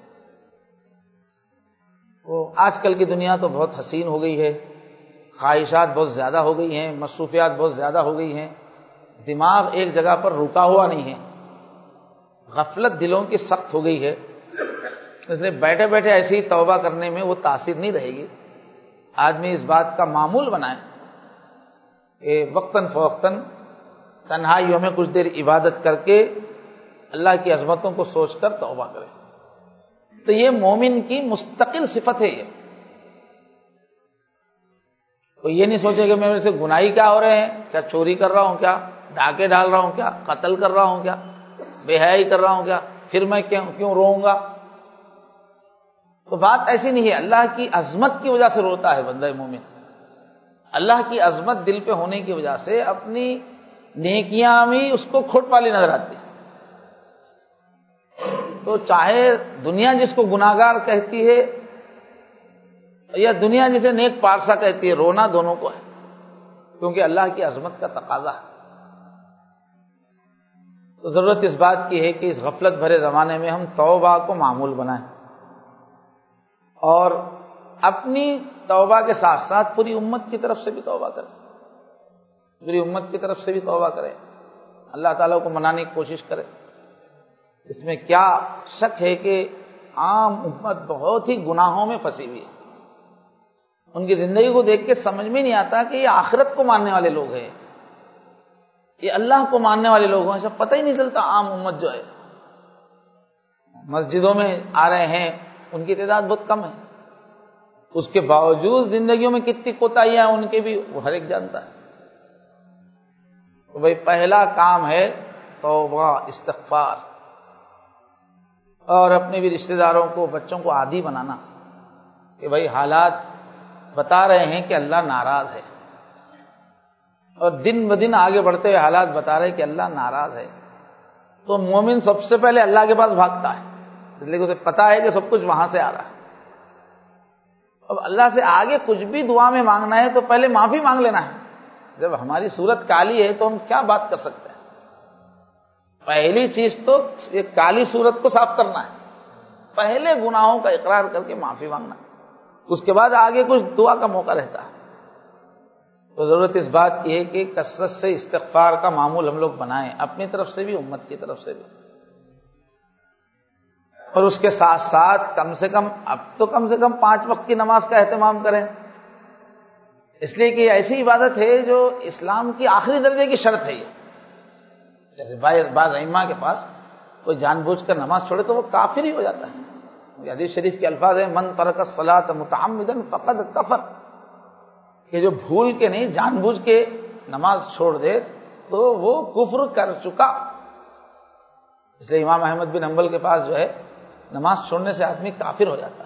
آج کل کی دنیا تو بہت حسین ہو گئی ہے، خواہشات بہت زیادہ ہو گئی ہیں، مصروفیات بہت زیادہ ہو گئی ہیں، دماغ ایک جگہ پر رکا ہوا نہیں ہے، غفلت دلوں کی سخت ہو گئی ہے، اس لیے بیٹھے بیٹھے ایسی ہی توبہ کرنے میں وہ تاثیر نہیں رہے گی۔ آدمی اس بات کا معمول بنائے کہ وقتاً فوقتاً تنہائیوں میں کچھ دیر عبادت کر کے اللہ کی عظمتوں کو سوچ کر توبہ کرے۔ تو یہ مومن کی مستقل صفت ہے۔ یہ تو یہ نہیں سوچے کہ میرے سے گناہی کیا ہو رہے ہیں، کیا چوری کر رہا ہوں، کیا ڈاکے ڈال رہا ہوں، کیا قتل کر رہا ہوں، کیا بے حیائی کر رہا ہوں، کیا پھر میں کیوں روؤں گا۔ تو بات ایسی نہیں ہے، اللہ کی عظمت کی وجہ سے روتا ہے بندہ مومن، اللہ کی عظمت دل پہ ہونے کی وجہ سے اپنی نیکیاں بھی اس کو کھوٹ والی نظر آتی۔ تو چاہے دنیا جس کو گناہگار کہتی ہے یا دنیا جسے نیک پارسا کہتی ہے، رونا دونوں کو ہے، کیونکہ اللہ کی عظمت کا تقاضا ہے۔ تو ضرورت اس بات کی ہے کہ اس غفلت بھرے زمانے میں ہم توبہ کو معمول بنائیں اور اپنی توبہ کے ساتھ ساتھ پوری امت کی طرف سے بھی توبہ کریں، پوری امت کی طرف سے بھی توبہ کریں، اللہ تعالیٰ کو منانے کی کوشش کریں۔ اس میں کیا شک ہے کہ عام امت بہت ہی گناہوں میں پھنسی ہوئی ہے، ان کی زندگی کو دیکھ کے سمجھ میں نہیں آتا کہ یہ آخرت کو ماننے والے لوگ ہیں، یہ اللہ کو ماننے والے لوگ ہیں، ایسا پتہ ہی نہیں چلتا۔ عام امت جو ہے مسجدوں میں آ رہے ہیں، ان کی تعداد بہت کم ہے، اس کے باوجود زندگیوں میں کتنی کوتاہیاں ہیں ان کے بھی وہ ہر ایک جانتا ہے۔ تو بھائی پہلا کام ہے توبہ، استغفار، اور اپنے بھی رشتہ داروں کو، بچوں کو عادی بنانا کہ بھائی حالات بتا رہے ہیں کہ اللہ ناراض ہے، اور دن بدن آگے بڑھتے ہوئے حالات بتا رہے ہیں کہ اللہ ناراض ہے، تو مومن سب سے پہلے اللہ کے پاس بھاگتا ہے، اس لیے کہ اسے پتا ہے کہ سب کچھ وہاں سے آ رہا ہے۔ اب اللہ سے آگے کچھ بھی دعا میں مانگنا ہے تو پہلے معافی مانگ لینا ہے۔ جب ہماری صورت کالی ہے تو ہم کیا بات کر سکتے ہیں؟ پہلی چیز تو یہ کالی صورت کو صاف کرنا ہے، پہلے گناہوں کا اقرار کر کے معافی مانگنا، اس کے بعد آگے کچھ دعا کا موقع رہتا ہے۔ تو ضرورت اس بات کی ہے کہ کثرت سے استغفار کا معمول ہم لوگ بنائیں، اپنی طرف سے بھی، امت کی طرف سے بھی، اور اس کے ساتھ ساتھ کم سے کم 5 وقت کی نماز کا اہتمام کریں، اس لیے کہ یہ ایسی عبادت ہے جو اسلام کی آخری درجے کی شرط ہے۔ یہ جیسے بعض ائمہ کے پاس کوئی جان بوجھ کر نماز چھوڑے تو وہ کافر ہی ہو جاتا ہے۔ حدیث شریف کے الفاظ ہیں من ترک الصلاۃ متعمدا فقد کفر، کہ جو بھول کے نہیں جان بوجھ کے نماز چھوڑ دے تو وہ کفر کر چکا۔ اس لیے امام احمد بن حنبل کے پاس جو ہے نماز چھوڑنے سے آدمی کافر ہو جاتا ہے۔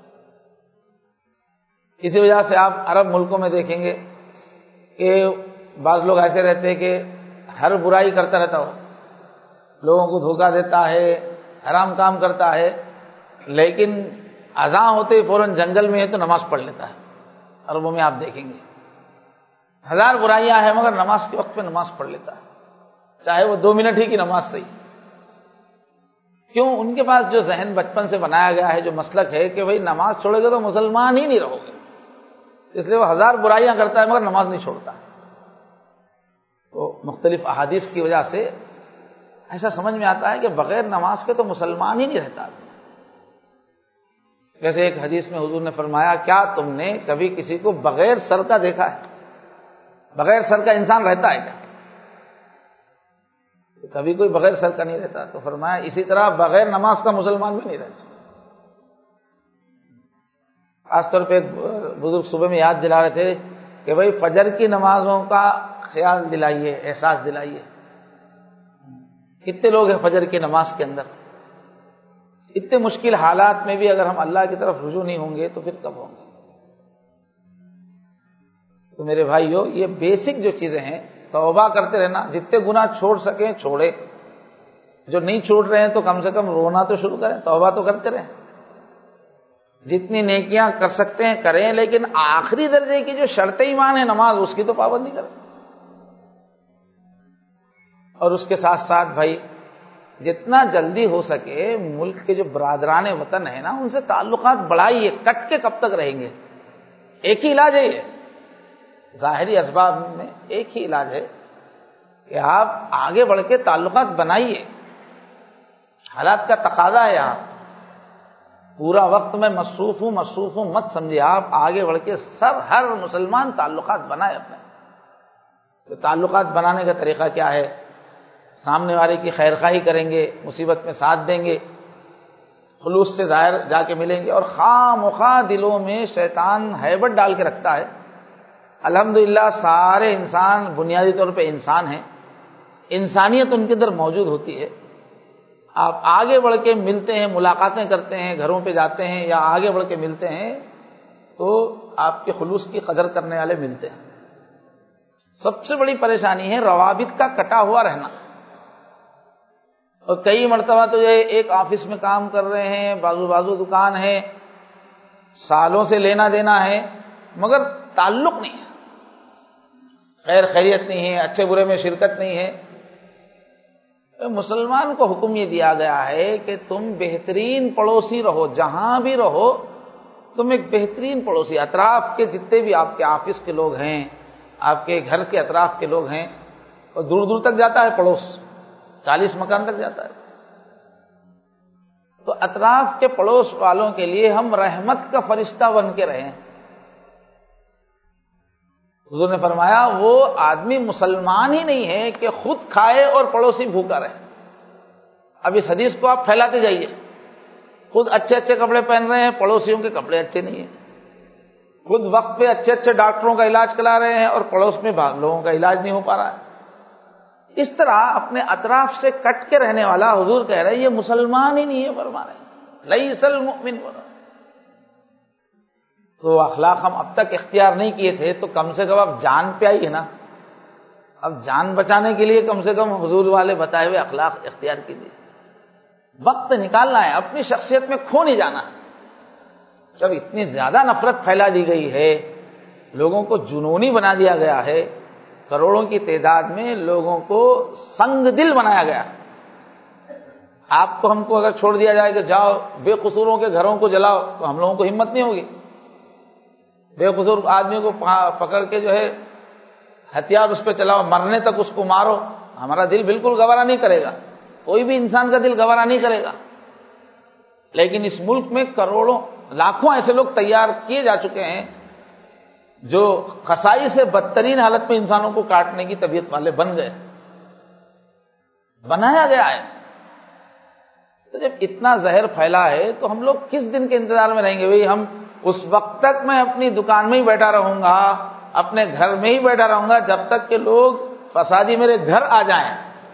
اسی وجہ سے آپ عرب ملکوں میں دیکھیں گے کہ بعض لوگ ایسے رہتے ہیں کہ ہر برائی کرتا رہتا ہو، لوگوں کو دھوکہ دیتا ہے، حرام کام کرتا ہے، لیکن اذان ہوتے ہی فوراً جنگل میں ہے تو نماز پڑھ لیتا ہے۔ عربوں میں آپ دیکھیں گے 1000 برائیاں ہیں مگر نماز کے وقت پہ نماز پڑھ لیتا ہے، چاہے وہ 2 منٹ ہی کی نماز صحیح۔ کیوں؟ ان کے پاس جو ذہن بچپن سے بنایا گیا ہے، جو مسلک ہے کہ بھئی نماز چھوڑے گے تو مسلمان ہی نہیں رہو گے، اس لیے وہ 1000 برائیاں کرتا ہے مگر نماز نہیں چھوڑتا۔ تو مختلف احادیث کی وجہ سے ایسا سمجھ میں آتا ہے کہ بغیر نماز کے تو مسلمان ہی نہیں رہتا۔ جیسے ایک حدیث میں حضور نے فرمایا کیا تم نے کبھی کسی کو بغیر سر کا دیکھا ہے؟ بغیر سر کا انسان رہتا ہے کیا؟ کبھی کوئی بغیر سر کا نہیں رہتا۔ تو فرمایا اسی طرح بغیر نماز کا مسلمان بھی نہیں رہتا۔ خاص طور پہ ایک بزرگ صبح میں یاد دلا رہے تھے کہ بھئی فجر کی نمازوں کا خیال دلائیے، احساس دلائیے۔ کتنے لوگ ہیں فجر کی نماز کے اندر؟ اتنے مشکل حالات میں بھی اگر ہم اللہ کی طرف رجوع نہیں ہوں گے تو پھر کب ہوں گے؟ تو میرے بھائیو، یہ بیسک جو چیزیں ہیں، توبہ کرتے رہنا، جتنے گناہ چھوڑ سکیں چھوڑے، جو نہیں چھوڑ رہے ہیں تو کم سے کم رونا تو شروع کریں، توبہ تو کرتے رہیں، جتنی نیکیاں کر سکتے ہیں کریں، لیکن آخری درجے کی جو شرط ایمان ہے نماز، اس کی تو پابندی کریں۔ اور اس کے ساتھ ساتھ بھائی جتنا جلدی ہو سکے ملک کے جو برادران وطن ہیں نا، ان سے تعلقات بڑھائیے، کٹ کے کب تک رہیں گے؟ ایک ہی علاج ہے، یہ ظاہری اسباب میں ایک ہی علاج ہے کہ آپ آگے بڑھ کے تعلقات بنائیے، حالات کا تقاضا ہے۔ آپ پورا وقت میں مصروف ہوں مت سمجھے، آپ آگے بڑھ کے ہر مسلمان تعلقات بنائے اپنے۔ تو تعلقات بنانے کا طریقہ کیا ہے؟ سامنے والے کی خیر خواہی کریں گے، مصیبت میں ساتھ دیں گے، خلوص سے ظاہر جا کے ملیں گے، اور خواہ مخواہ دلوں میں شیطان ہیبت ڈال کے رکھتا ہے۔ الحمدللہ سارے انسان بنیادی طور پہ انسان ہیں، انسانیت ان کے اندر موجود ہوتی ہے۔ آپ آگے بڑھ کے ملتے ہیں، ملاقاتیں کرتے ہیں، گھروں پہ جاتے ہیں یا آگے بڑھ کے ملتے ہیں تو آپ کے خلوص کی قدر کرنے والے ملتے ہیں۔ سب سے بڑی پریشانی ہے روابط کا کٹا ہوا رہنا۔ اور کئی مرتبہ تو یہ ایک آفس میں کام کر رہے ہیں، بازو دکان ہے، سالوں سے لینا دینا ہے، مگر تعلق نہیں ہے، خیر خیریت نہیں ہے، اچھے برے میں شرکت نہیں ہے۔ مسلمان کو حکم یہ دیا گیا ہے کہ تم بہترین پڑوسی رہو، جہاں بھی رہو تم ایک بہترین پڑوسی، اطراف کے جتنے بھی آپ کے آفس کے لوگ ہیں، آپ کے گھر کے اطراف کے لوگ ہیں، اور دور دور تک جاتا ہے پڑوس، 40 مکان تک جاتا ہے، تو اطراف کے پڑوس والوں کے لیے ہم رحمت کا فرشتہ بن کے رہیں۔ حضور نے فرمایا وہ آدمی مسلمان ہی نہیں ہے کہ خود کھائے اور پڑوسی بھوکا رہے۔ اب اس حدیث کو آپ پھیلاتے جائیے، خود اچھے اچھے کپڑے پہن رہے ہیں، پڑوسیوں کے کپڑے اچھے نہیں ہیں، خود وقت پہ اچھے اچھے ڈاکٹروں کا علاج کرا رہے ہیں اور پڑوس میں لوگوں کا علاج نہیں ہو پا رہا ہے۔ اس طرح اپنے اطراف سے کٹ کے رہنے والا حضور کہہ رہے ہیں یہ مسلمان ہی نہیں ہے، فرما رہے ہیں لیس المؤمن۔ تو اخلاق ہم اب تک اختیار نہیں کیے تھے تو کم سے کم اب جان پہ آئی ہے نا، اب جان بچانے کے لیے کم سے کم حضور والے بتائے ہوئے اخلاق اختیار کیجیے۔ وقت نکالنا ہے، اپنی شخصیت میں کھو نہیں جانا۔ جب اتنی زیادہ نفرت پھیلا دی گئی ہے، لوگوں کو جنونی بنا دیا گیا ہے، کروڑوں کی تعداد میں لوگوں کو سنگ دل بنایا گیا، آپ کو ہم کو اگر چھوڑ دیا جائے کہ جاؤ بے قصوروں کے گھروں کو جلاؤ تو ہم لوگوں کو ہمت نہیں ہوگی، بے قصور آدمی کو پکڑ کے جو ہے ہتھیار اس پہ چلاؤ، مرنے تک اس کو مارو، ہمارا دل بالکل گوارا نہیں کرے گا، کوئی بھی انسان کا دل گوارا نہیں کرے گا۔ لیکن اس ملک میں کروڑوں لاکھوں ایسے لوگ تیار کیے جا چکے ہیں جو قصائی سے بدترین حالت میں انسانوں کو کاٹنے کی طبیعت والے بن گئے، بنایا گیا ہے۔ تو جب اتنا زہر پھیلا ہے تو ہم لوگ کس دن کے انتظار میں رہیں گے؟ بھئی ہم اس وقت تک میں اپنی دکان میں ہی بیٹھا رہوں گا، اپنے گھر میں ہی بیٹھا رہوں گا جب تک کہ لوگ فسادی میرے گھر آ جائیں،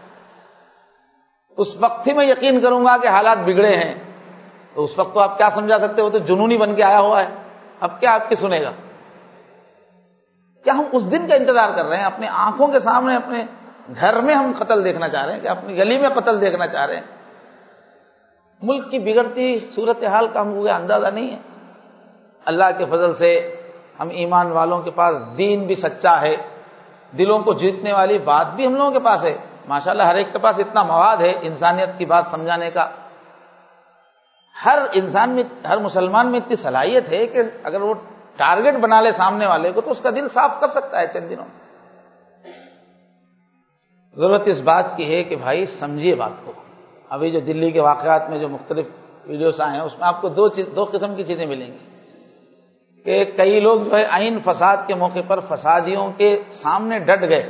اس وقت ہی میں یقین کروں گا کہ حالات بگڑے ہیں۔ تو اس وقت تو آپ کیا سمجھا سکتے ہو؟ تو جنونی بن کے آیا ہوا ہے، اب کیا آپ کی سنے گا؟ کیا ہم اس دن کا انتظار کر رہے ہیں؟ اپنی آنکھوں کے سامنے اپنے گھر میں ہم قتل دیکھنا چاہ رہے ہیں کہ اپنی گلی میں قتل دیکھنا چاہ رہے ہیں؟ ملک کی بگڑتی صورتحال کا ہم کو اندازہ نہیں ہے۔ اللہ کے فضل سے ہم ایمان والوں کے پاس دین بھی سچا ہے، دلوں کو جیتنے والی بات بھی ہم لوگوں کے پاس ہے، ماشاءاللہ ہر ایک کے پاس اتنا مواد ہے انسانیت کی بات سمجھانے کا، ہر انسان میں، ہر مسلمان میں اتنی صلاحیت ہے کہ اگر وہ ٹارگٹ بنا لے سامنے والے کو تو اس کا دل صاف کر سکتا ہے چند دنوں میں۔ ضرورت اس بات کی ہے کہ بھائی سمجھیے بات کو۔ ابھی جو دلی کے واقعات میں جو مختلف ویڈیوز آئے ہیں اس میں آپ کو دو قسم کی چیزیں ملیں گی کہ کئی لوگ جو ہے عین فساد کے موقع پر فسادیوں کے سامنے ڈٹ گئے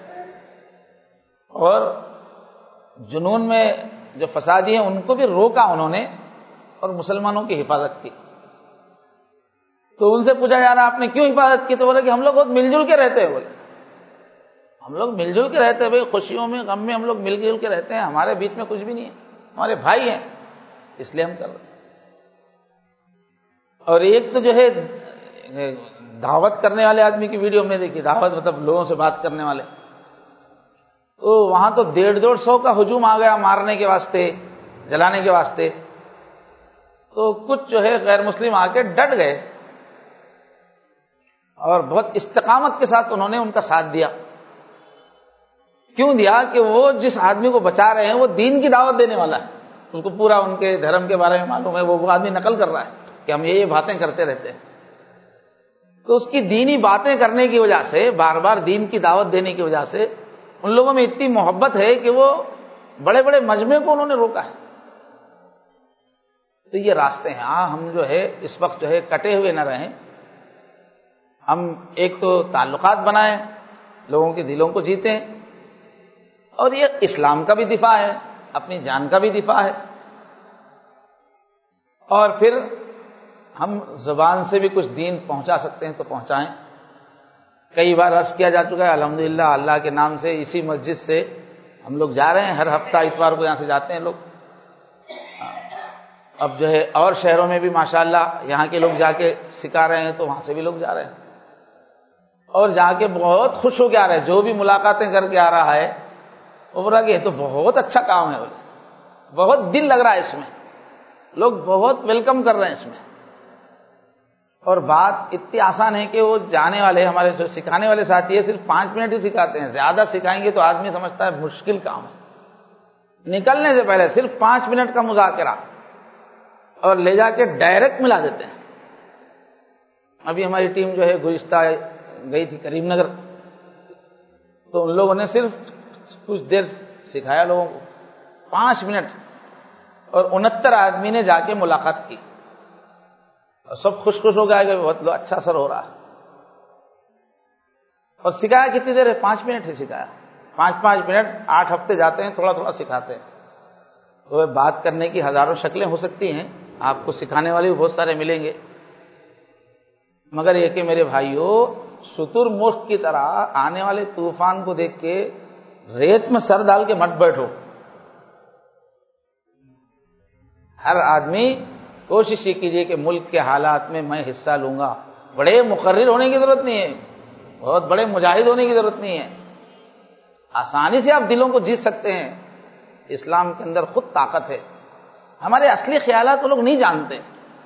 اور جنون میں جو فسادی ہیں ان کو بھی روکا انہوں نے اور مسلمانوں کی حفاظت کی۔ تو ان سے پوچھا جا رہا آپ نے کیوں حفاظت کی؟ تو بولے کہ ہم لوگ بہت مل جل کے رہتے ہیں، بولے ہم لوگ مل جل کے رہتے ہیں بھائی، خوشیوں میں غم میں ہم لوگ مل جل کے رہتے ہیں، ہمارے بیچ میں کچھ بھی نہیں ہے، ہمارے بھائی ہیں، اس لیے ہم کر رہے ہیں۔ اور ایک تو جو ہے دعوت کرنے والے آدمی کی ویڈیو میں دیکھی، دعوت مطلب لوگوں سے بات کرنے والے، تو وہاں تو 150 کا ہجوم آ گیا مارنے کے واسطے، جلانے کے واسطے، تو کچھ جو ہے غیر مسلم آ کے ڈٹ گئے اور بہت استقامت کے ساتھ انہوں نے ان کا ساتھ دیا۔ کیوں دیا؟ کہ وہ جس آدمی کو بچا رہے ہیں وہ دین کی دعوت دینے والا ہے، اس کو پورا ان کے دھرم کے بارے میں معلوم ہے، وہ آدمی نقل کر رہا ہے کہ ہم یہ باتیں کرتے رہتے ہیں، تو اس کی دینی باتیں کرنے کی وجہ سے، بار بار دین کی دعوت دینے کی وجہ سے ان لوگوں میں اتنی محبت ہے کہ وہ بڑے بڑے مجمع کو انہوں نے روکا ہے۔ تو یہ راستے ہیں۔ ہم جو ہے اس وقت جو ہے کٹے ہوئے نہ رہیں، ہم ایک تو تعلقات بنائیں، لوگوں کے دلوں کو جیتیں، اور یہ اسلام کا بھی دفاع ہے، اپنی جان کا بھی دفاع ہے، اور پھر ہم زبان سے بھی کچھ دین پہنچا سکتے ہیں تو پہنچائیں۔ کئی بار عرض کیا جا چکا ہے، الحمدللہ اللہ کے نام سے اسی مسجد سے ہم لوگ جا رہے ہیں، ہر ہفتہ اتوار کو یہاں سے جاتے ہیں لوگ۔ اب جو ہے اور شہروں میں بھی ماشاءاللہ یہاں کے لوگ جا کے سکھا رہے ہیں تو وہاں سے بھی لوگ جا رہے ہیں، اور جا کے بہت خوش ہو کے آ رہے ہیں۔ جو بھی ملاقاتیں کر کے آ رہا ہے وہ بولا کہ یہ تو بہت اچھا کام ہے، بولے بہت دل لگ رہا ہے اس میں، لوگ بہت ویلکم کر رہے ہیں اس میں، اور بات اتنی آسان ہے کہ وہ جانے والے ہمارے جو سکھانے والے ساتھی ہیں صرف 5 منٹ ہی سکھاتے ہیں، زیادہ سکھائیں گے تو آدمی سمجھتا ہے مشکل کام ہے، نکلنے سے پہلے صرف 5 منٹ کا مذاکرہ اور لے جا کے ڈائریکٹ ملا دیتے ہیں۔ ابھی ہماری ٹیم جو ہے گزشتہ گئی تھی کریم نگر، تو ان لوگوں نے صرف کچھ دیر سکھایا لوگوں کو، 5 منٹ، اور 69 آدمی نے جا کے ملاقات کی، اور سب خوش ہو گئے کہ بہت اچھا اثر ہو رہا ہے۔ اور سکھایا کتنی دیر ہے؟ 5 منٹ ہی سکھایا، 5 منٹ، 8 ہفتے جاتے ہیں، تھوڑا تھوڑا سکھاتے ہیں۔ تو بات کرنے کی ہزاروں شکلیں ہو سکتی ہیں، آپ کو سکھانے والے بھی بہت سارے ملیں گے، مگر یہ کہ میرے بھائیوں، شتر مرغ کی طرح آنے والے طوفان کو دیکھ کے ریت میں سر ڈال کے مت بیٹھو۔ ہر آدمی کوشش یہ کیجیے کہ ملک کے حالات میں میں حصہ لوں گا۔ بڑے مقرر ہونے کی ضرورت نہیں ہے، بہت بڑے مجاہد ہونے کی ضرورت نہیں ہے، آسانی سے آپ دلوں کو جیت سکتے ہیں۔ اسلام کے اندر خود طاقت ہے۔ ہمارے اصلی خیالات وہ لوگ نہیں جانتے۔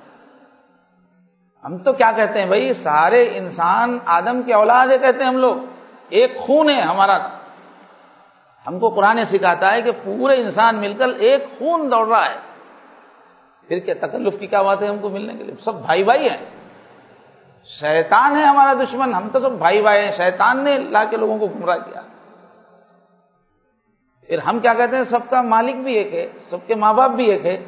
ہم تو کیا کہتے ہیں بھائی، سارے انسان آدم کی اولاد ہے، کہتے ہیں ہم لوگ، ایک خون ہے ہمارا۔ ہم کو قرآن سکھاتا ہے کہ پورے انسان مل کر ایک خون دوڑ رہا ہے، پھر کیا تکلف کی کیا بات ہے ہم کو ملنے کے لیے؟ سب بھائی بھائی ہیں۔ شیطان ہے ہمارا دشمن، ہم تو سب بھائی بھائی ہیں، شیطان نے لا کے لوگوں کو گمراہ کیا۔ پھر ہم کیا کہتے ہیں، سب کا مالک بھی ایک ہے، سب کے ماں باپ بھی ایک ہے۔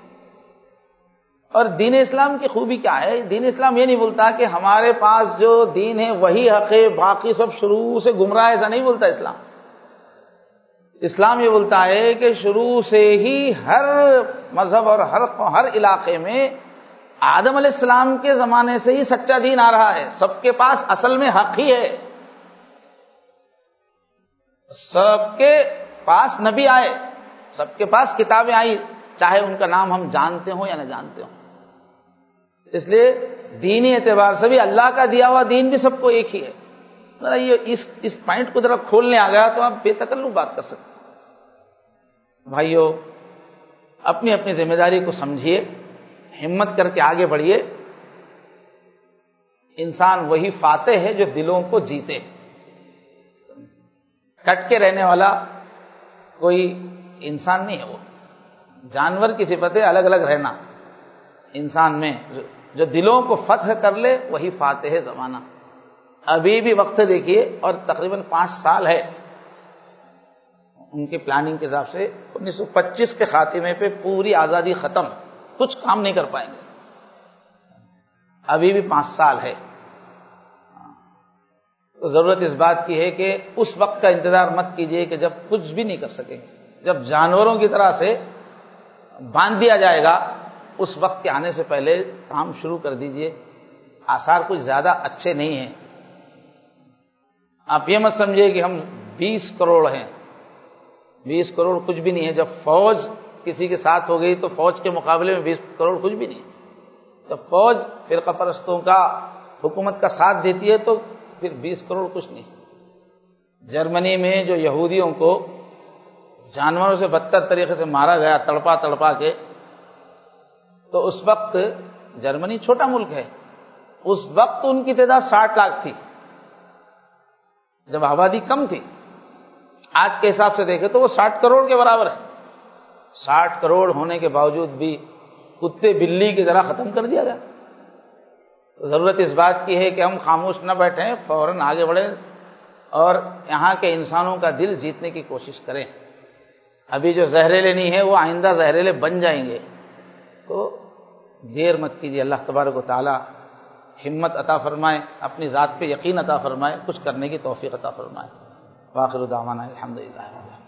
اور دین اسلام کی خوبی کیا ہے؟ دین اسلام یہ نہیں بولتا کہ ہمارے پاس جو دین ہے وہی حق ہے، باقی سب شروع سے گمراہ، ایسا نہیں بولتا اسلام۔ اسلام یہ بولتا ہے کہ شروع سے ہی ہر مذہب اور ہر علاقے میں آدم علیہ السلام کے زمانے سے ہی سچا دین آ رہا ہے، سب کے پاس اصل میں حق ہی ہے، سب کے پاس نبی آئے، سب کے پاس کتابیں آئی، چاہے ان کا نام ہم جانتے ہوں یا نہ جانتے ہوں۔ اس لیے دینی اعتبار سے بھی اللہ کا دیا ہوا دین بھی سب کو ایک ہی ہے۔ ذرا یہ اس پوائنٹ کو ذرا کھولنے آ گیا تو آپ بے تکلف بات کر سکتے ہیں۔ بھائیو، اپنی اپنی ذمہ داری کو سمجھیے، ہمت کر کے آگے بڑھیے۔ انسان وہی فاتح ہے جو دلوں کو جیتے۔ کٹ کے رہنے والا کوئی انسان نہیں ہے، وہ جانور کی صفت ہے الگ الگ رہنا۔ انسان میں جو دلوں کو فتح کر لے وہی فاتح زمانہ۔ ابھی بھی وقت دیکھیے، اور تقریباً 5 سال ہے ان کی پلاننگ کے حساب سے، 1925 کے خاتمے پہ پوری آزادی ختم، کچھ کام نہیں کر پائیں گے۔ ابھی بھی 5 سال ہے۔ تو ضرورت اس بات کی ہے کہ اس وقت کا انتظار مت کیجیے کہ جب کچھ بھی نہیں کر سکیں گے۔ جب جانوروں کی طرح سے باندھ دیا جائے گا، اس وقت کے آنے سے پہلے کام شروع کر دیجئے۔ آثار کچھ زیادہ اچھے نہیں ہیں۔ آپ یہ مت سمجھے کہ ہم 20 کروڑ ہیں، 20 کروڑ کچھ بھی نہیں ہے۔ جب فوج کسی کے ساتھ ہو گئی تو فوج کے مقابلے میں 20 کروڑ کچھ بھی نہیں۔ جب فوج فرقہ پرستوں کا، حکومت کا ساتھ دیتی ہے تو پھر 20 کروڑ کچھ نہیں۔ جرمنی میں جو یہودیوں کو جانوروں سے بدتر طریقے سے مارا گیا، تڑپا تڑپا کے، تو اس وقت جرمنی چھوٹا ملک ہے، اس وقت ان کی تعداد 60 لاکھ تھی، جب آبادی کم تھی۔ آج کے حساب سے دیکھیں تو وہ 60 کروڑ کے برابر ہے۔ 60 کروڑ ہونے کے باوجود بھی کتے بلی کی طرح ختم کر دیا گیا۔ ضرورت اس بات کی ہے کہ ہم خاموش نہ بیٹھیں، فوراً آگے بڑھیں اور یہاں کے انسانوں کا دل جیتنے کی کوشش کریں۔ ابھی جو زہریلے نہیں ہے وہ آئندہ زہریلے بن جائیں گے، تو دیر مت کیجیے۔ اللہ تبارک و تعالی ہمت عطا فرمائے، اپنی ذات پہ یقین عطا فرمائے، کچھ کرنے کی توفیق عطا فرمائے۔ وآخر دعوانا الحمدللہ۔